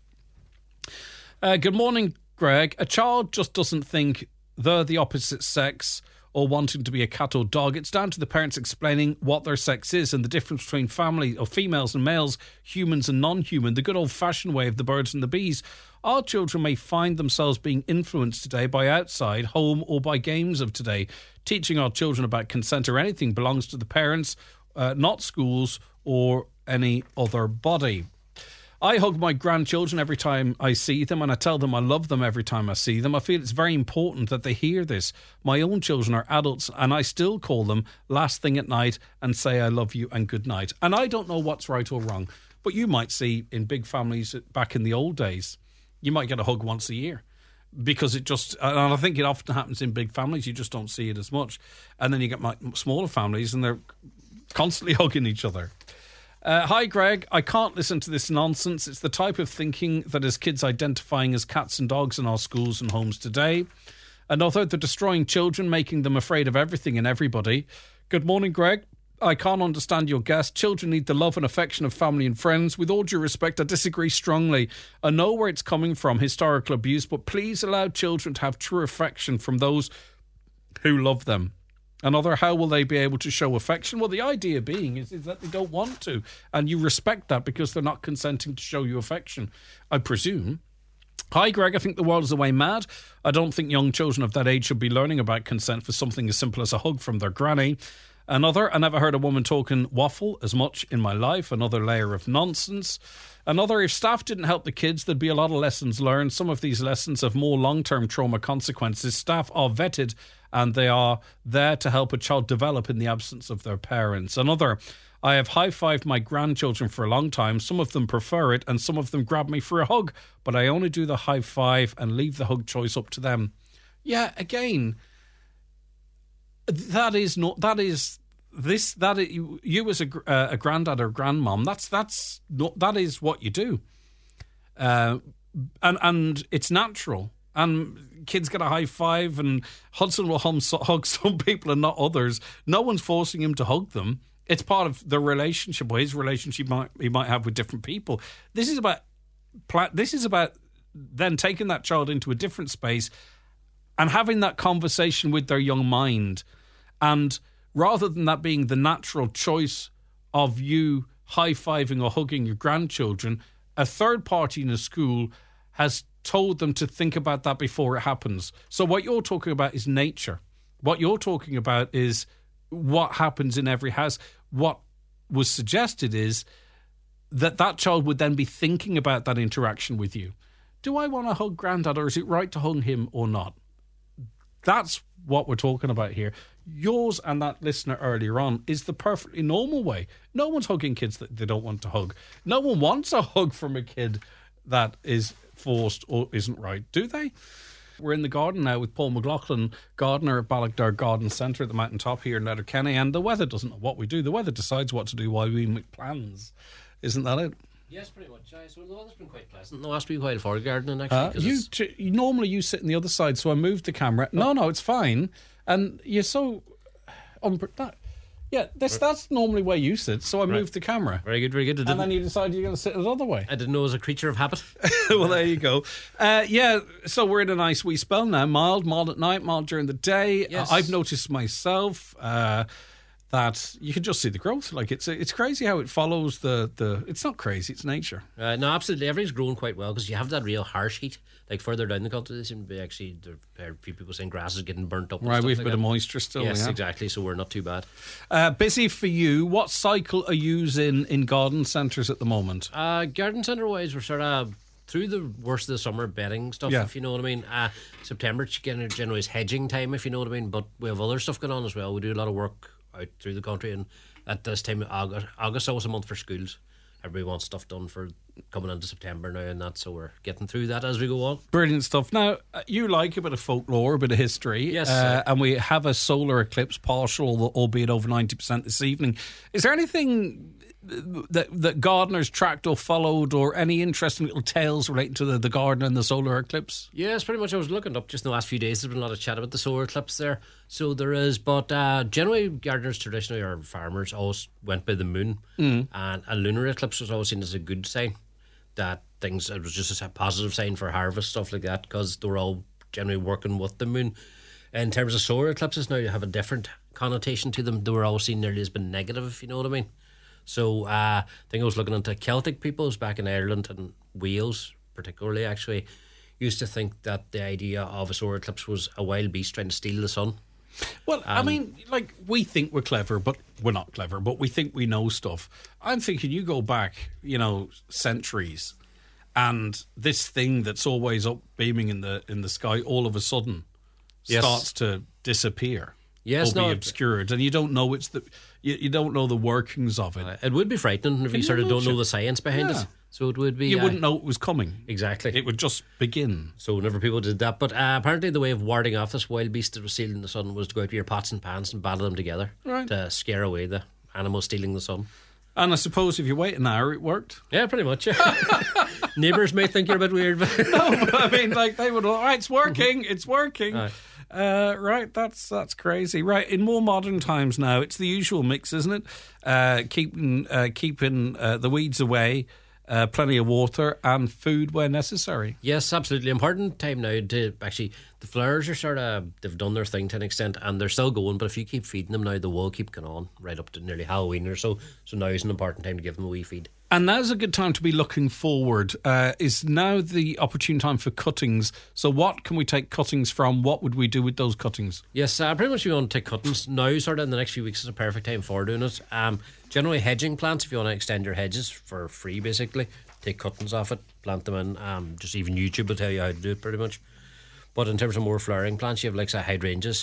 Uh, good morning, Greg. A child just doesn't think they're the opposite sex or wanting to be a cat or dog. It's down to the parents explaining what their sex is and the difference between family or females and males, humans and non-human, the good old-fashioned way of the birds and the bees. Our children may find themselves being influenced today by outside, home or by games of today. Teaching our children about consent or anything belongs to the parents, uh, not schools or any other body. I hug my grandchildren every time I see them, and I tell them I love them every time I see them. I feel it's very important that they hear this. My own children are adults, and I still call them last thing at night and say I love you and good night. And I don't know what's right or wrong, but you might see in big families back in the old days, you might get a hug once a year because it just, and I think it often happens in big families, you just don't see it as much. And then you get my smaller families and they're constantly hugging each other. Uh, hi, Greg. I can't listen to this nonsense. It's the type of thinking that has kids identifying as cats and dogs in our schools and homes today. Another, they're destroying children, making them afraid of everything and everybody. Good morning, Greg. I can't understand your guest. Children need the love and affection of family and friends. With all due respect, I disagree strongly. I know where it's coming from, historical abuse, but please allow children to have true affection from those who love them. Another, how will they be able to show affection? Well, the idea being is, is that they don't want to, and you respect that because they're not consenting to show you affection, I presume. Hi, Greg. I think the world is away mad. I don't think young children of that age should be learning about consent for something as simple as a hug from their granny. Another, I never heard a woman talking waffle as much in my life. Another layer of nonsense. Another, if staff didn't help the kids, there'd be a lot of lessons learned. Some of these lessons have more long-term trauma consequences. Staff are vetted and they are there to help a child develop in the absence of their parents. Another, I have high-fived my grandchildren for a long time. Some of them prefer it and some of them grab me for a hug, but I only do the high five and leave the hug choice up to them. Yeah, again, that is not, that is, this, that is, you, you as a, uh, a granddad or grandmom, that's, that's not, that is what you do. Uh, and, and it's natural. And kids get a high five, and Hudson will hum, hug some people and not others. No one's forcing him to hug them. It's part of the relationship, or his relationship might, he might have with different people. This is about this is about then taking that child into a different space and having that conversation with their young mind. And rather than that being the natural choice of you high-fiving or hugging your grandchildren, a third party in a school has told them to think about that before it happens. So what you're talking about is nature. What you're talking about is what happens in every house. What was suggested is that that child would then be thinking about that interaction with you. Do I want to hug granddad, or is it right to hug him or not? That's what we're talking about here. Yours and that listener earlier on is the perfectly normal way. No one's hugging kids that they don't want to hug. No one wants a hug from a kid that is forced or isn't right, do they? We're in the garden now with Paul McLaughlin, gardener at Ballochgar Garden Centre at the mountain top here in Letterkenny, and the weather doesn't know what we do. The weather decides what to do while we make plans. Isn't that it? Yes, pretty much. Uh, so the weather's been quite pleasant the last wee while for gardening, actually. Uh, you, t- you normally you sit on the other side, so I moved the camera. No, no, it's fine. And you're so... Um, that, yeah, this, that's normally where you sit, so I moved right. the camera. Very good, very good. And then you decided you're going to sit another way. I didn't know it was a creature of habit. Well, there you go. Uh, yeah, so we're in a nice wee spell now. Mild, mild at night, mild during the day. Yes. Uh, I've noticed myself uh, that you can just see the growth. Like, it's it's crazy how it follows the... the it's not crazy, it's nature. Uh, no, absolutely. Everything's growing quite well because you have that real harsh heat. Like further down the country, they seem to be actually, there are a few people saying grass is getting burnt up. And right, stuff we've like a bit that. of moisture still. Yes, yeah. exactly. So we're not too bad. Uh, busy for you. What cycle are you in in garden centres at the moment? Uh, garden centre wise, we're sort of through the worst of the summer bedding stuff, yeah. if you know what I mean. Uh, September generally is hedging time, if you know what I mean. But we have other stuff going on as well. We do a lot of work out through the country, and at this time, August, August always a month for schools. Everybody wants stuff done for coming into September now and that, so we're getting through that as we go on. Brilliant stuff. Now, you like a bit of folklore, a bit of history. Yes. Uh, and we have a solar eclipse, partial, albeit over ninety percent this evening. Is there anything that that gardeners tracked or followed, or any interesting little tales relating to the, the garden and the solar eclipse? Yes, pretty much. I was looking up just in the last few days. There's been a lot of chat about the solar eclipse there. So there is, but uh, generally gardeners traditionally, or farmers, always went by the moon. Mm. And a lunar eclipse was always seen as a good sign. That things, it was just a positive sign for harvest, stuff like that, because they were all generally working with the moon. In terms of solar eclipses now, you have a different connotation to them. They were always seen nearly as being negative, if you know what I mean. So uh, I think I was looking into Celtic peoples back in Ireland and Wales, particularly, actually, used to think that the idea of a solar eclipse was a wild beast trying to steal the sun. Well, um, I mean, like, we think we're clever, but we're not clever, but we think we know stuff. I'm thinking you go back, you know, centuries, and this thing that's always up beaming in the in the sky all of a sudden yes. starts to disappear. Yes, or be no, obscured, and you don't know it's the you, you don't know the workings of it. Uh, it would be frightening if Can you sort you of don't know imagine? the science behind Yeah. it. So it would be. You uh, wouldn't know it was coming. Exactly. It would just begin. So whenever people did that, but uh, apparently the way of warding off this wild beast that was stealing the sun was to go out with your pots and pans and battle them together Right. to scare away the animal stealing the sun. And I suppose if you wait an hour, it worked. Yeah, pretty much. Yeah. Neighbours may think you're a bit weird, but No, but I mean, like, they would. All right, it's working. It's working. Aye. Uh, right, that's that's crazy. Right, in more modern times now, it's the usual mix, isn't it? Uh, keeping uh, keeping uh, the weeds away, uh, plenty of water, and food where necessary. Yes, absolutely. Important time now to actually, the flowers are sort of, they've done their thing to an extent and they're still going, but if you keep feeding them now, they will keep going on right up to nearly Halloween or so. So now is an important time to give them a wee feed. And now's a good time to be looking forward. Uh, is now the opportune time for cuttings. So what can we take cuttings from? What would we do with those cuttings? Yes, uh, pretty much we want to take cuttings now, sort of in the next few weeks is a perfect time for doing it. Um, generally hedging plants, if you want to extend your hedges for free basically, take cuttings off it, plant them in, um, just even YouTube will tell you how to do it pretty much. But in terms of more flowering plants, you have like say hydrangeas,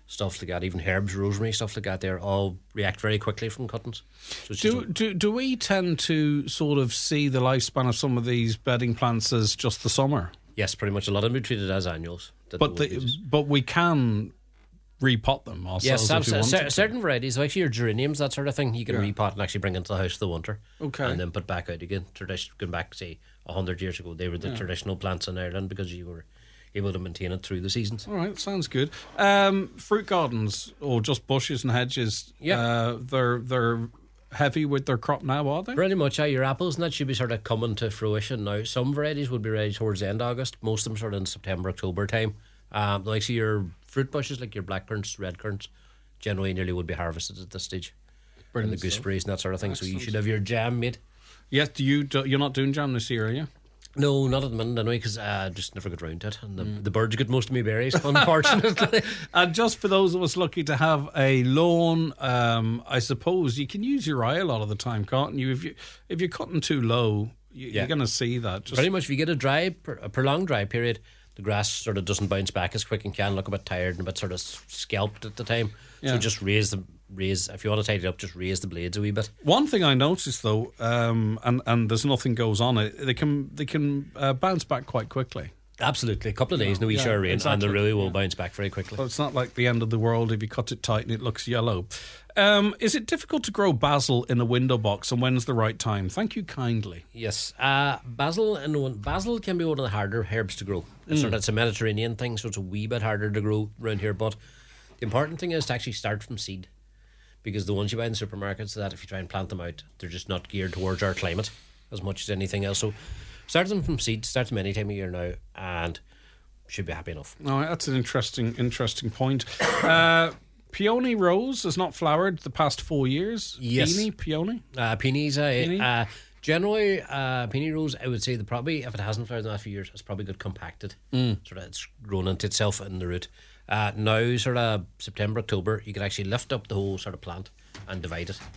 stuff like that, even herbs, rosemary, stuff like that, they're all react very quickly from cuttings. So do, do do we tend to sort of see the lifespan of some of these bedding plants as just the summer? Yes, pretty much. A lot of them are treated as annuals. But the, but we can repot them ourselves. Yes, if we want c- to. certain varieties, like your geraniums, that sort of thing, you can Yeah. repot and actually bring into the house for the winter. Okay. And then put back out again. Tradition, going back, say, a hundred years ago, they were the Yeah. traditional plants in Ireland because you were able to maintain it through the seasons. All right, sounds good. Um, fruit gardens or just bushes and hedges. Yeah. uh, they're they're heavy with their crop now, are they? Pretty much, yeah. Your apples and that should be sort of coming to fruition now. Some varieties would be ready towards the end of August. Most of them sort of in September, October time. Um, like so your fruit bushes, like your blackcurrants, red currants, generally nearly would be harvested at this stage. Brilliant And the gooseberries and that sort of thing. Excellent. So you should have your jam made. Yes. Do you? Do, you're not doing jam this year, are you? No, not at the minute anyway, because I uh, just never got round to it. And the, Mm. the birds get most of my berries, unfortunately. And just for those of us lucky to have a lawn, um, I suppose you can use your eye a lot of the time, can't you? If you if you're cutting too low, you, Yeah. you're going to see that. Just, Pretty much, if you get a dry, a prolonged dry period, the grass sort of doesn't bounce back as quick and can look a bit tired and a bit sort of scalped at the time. Yeah. So just raise the raise. If you want to tidy it up, just raise the blades a wee bit. One thing I noticed though, um, and and there's nothing goes on it. They can they can uh, bounce back quite quickly. Absolutely, a couple of days, no wee Yeah, shower rain, exactly. and they really will bounce back very quickly. So it's not like the end of the world if you cut it tight and it looks yellow. Um, is it difficult to grow basil in a window box, and when's the right time? Thank you kindly. Yes, uh, basil and one, basil can be one of the harder herbs to grow. It's, Mm. sort of, it's a Mediterranean thing, so it's a wee bit harder to grow around here. But the important thing is to actually start from seed, because the ones you buy in the supermarkets, that if you try and plant them out, they're just not geared towards our climate as much as anything else. So start them from seed, start them any time of year now, and should be happy enough. All right, that's an interesting interesting point. Uh, Peony rose has not flowered the past four years. Yes. Peony, peony. Uh, peonies, uh, Peony? uh, generally, uh, peony rose, I would say that probably, if it hasn't flowered in the last few years, it's probably got compacted. Mm. Sort of, it's grown into itself in the root. Uh, now, sort of September, October, you can actually lift up the whole sort of plant and divide it.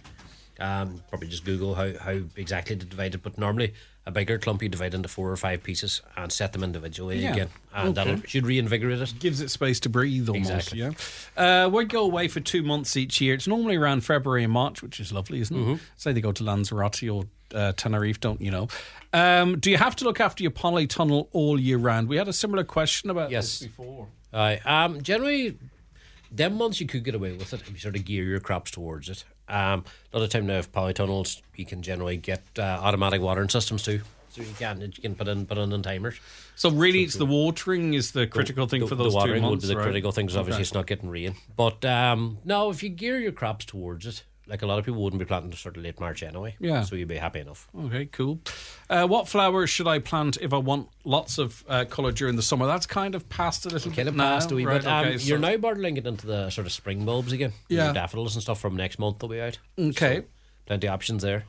Um, probably just Google how, how exactly to divide it, but normally a bigger clump you divide into four or five pieces and set them individually Yeah. again, and Okay. that should reinvigorate it. Gives it space to breathe almost. Exactly. Yeah. Uh, we go away for two months each year. It's normally around February and March, which is lovely, isn't it? Mhm. Say they go to Lanzarote or uh, Tenerife, don't you know? Um, do you have to look after your polytunnel all year round? We had a similar question about Yes. this before. Aye. Um, generally, them months you could get away with it if you sort of gear your crops towards it. Um, a lot of time now, with polytunnels, you can generally get uh, automatic watering systems too. So you can you can put in put in, in timers. So really, it's the watering is the critical thing the, for those the watering two would months, be the right? critical thing, because obviously Okay. it's not getting rain. But um, no, if you gear your crops towards it, like a lot of people wouldn't be planting to sort of late March anyway. Yeah. So you'd be happy enough. Okay, cool. Uh, what flowers should I plant if I want lots of uh, colour during the summer? That's kind of past a little Kind bit of now. past a wee right, bit. Um, okay, so- you're now borderline getting into the sort of spring bulbs again. Yeah. Your daffodils and stuff from next month will be out. Okay. So, plenty of options there.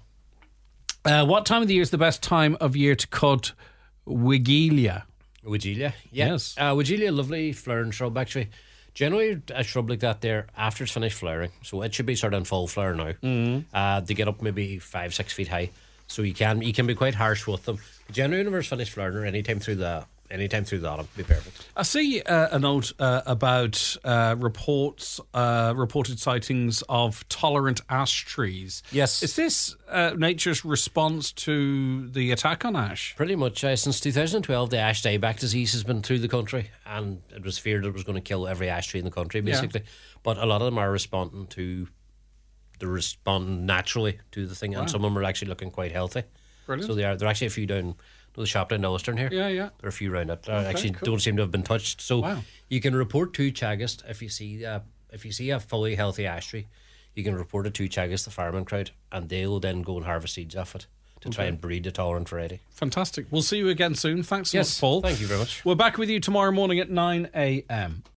Uh, what time of the year is the best time of year to cut Wigelia? Wigelia, yeah. Yes. Uh, Wigelia, lovely flowering shrub actually. Generally, a shrub like that there, after it's finished flowering, so it should be sort of in full flower now. Mhm. Uh, they get up maybe five, six feet high, so you can you can be quite harsh with them. Generally, whenever it's finished flowering, or anytime through the anytime through the autumn, be perfect. I see uh, a note uh, about uh, reports, uh, reported sightings of tolerant ash trees. Yes. Is this uh, nature's response to the attack on ash? Pretty much. Uh, since two thousand twelve, the ash dieback disease has been through the country, and it was feared it was going to kill every ash tree in the country, Yeah. basically. But a lot of them are responding to, they're responding naturally to the thing, Wow. and some of them are actually looking quite healthy. Brilliant. So they are. There are actually a few down the shop down Ulstern here. Yeah, yeah. There are a few around it. They Okay, actually cool. don't seem to have been touched. So Wow. you can report to Chagas if you see uh, if you see a fully healthy ash tree. You can report it to Chagas, the farming crowd, and they'll then go and harvest seeds off it to try Okay. and breed a tolerant variety. Fantastic. We'll see you again soon. Thanks so Yes, much, Paul. thank you very much. We're back with you tomorrow morning at nine a.m.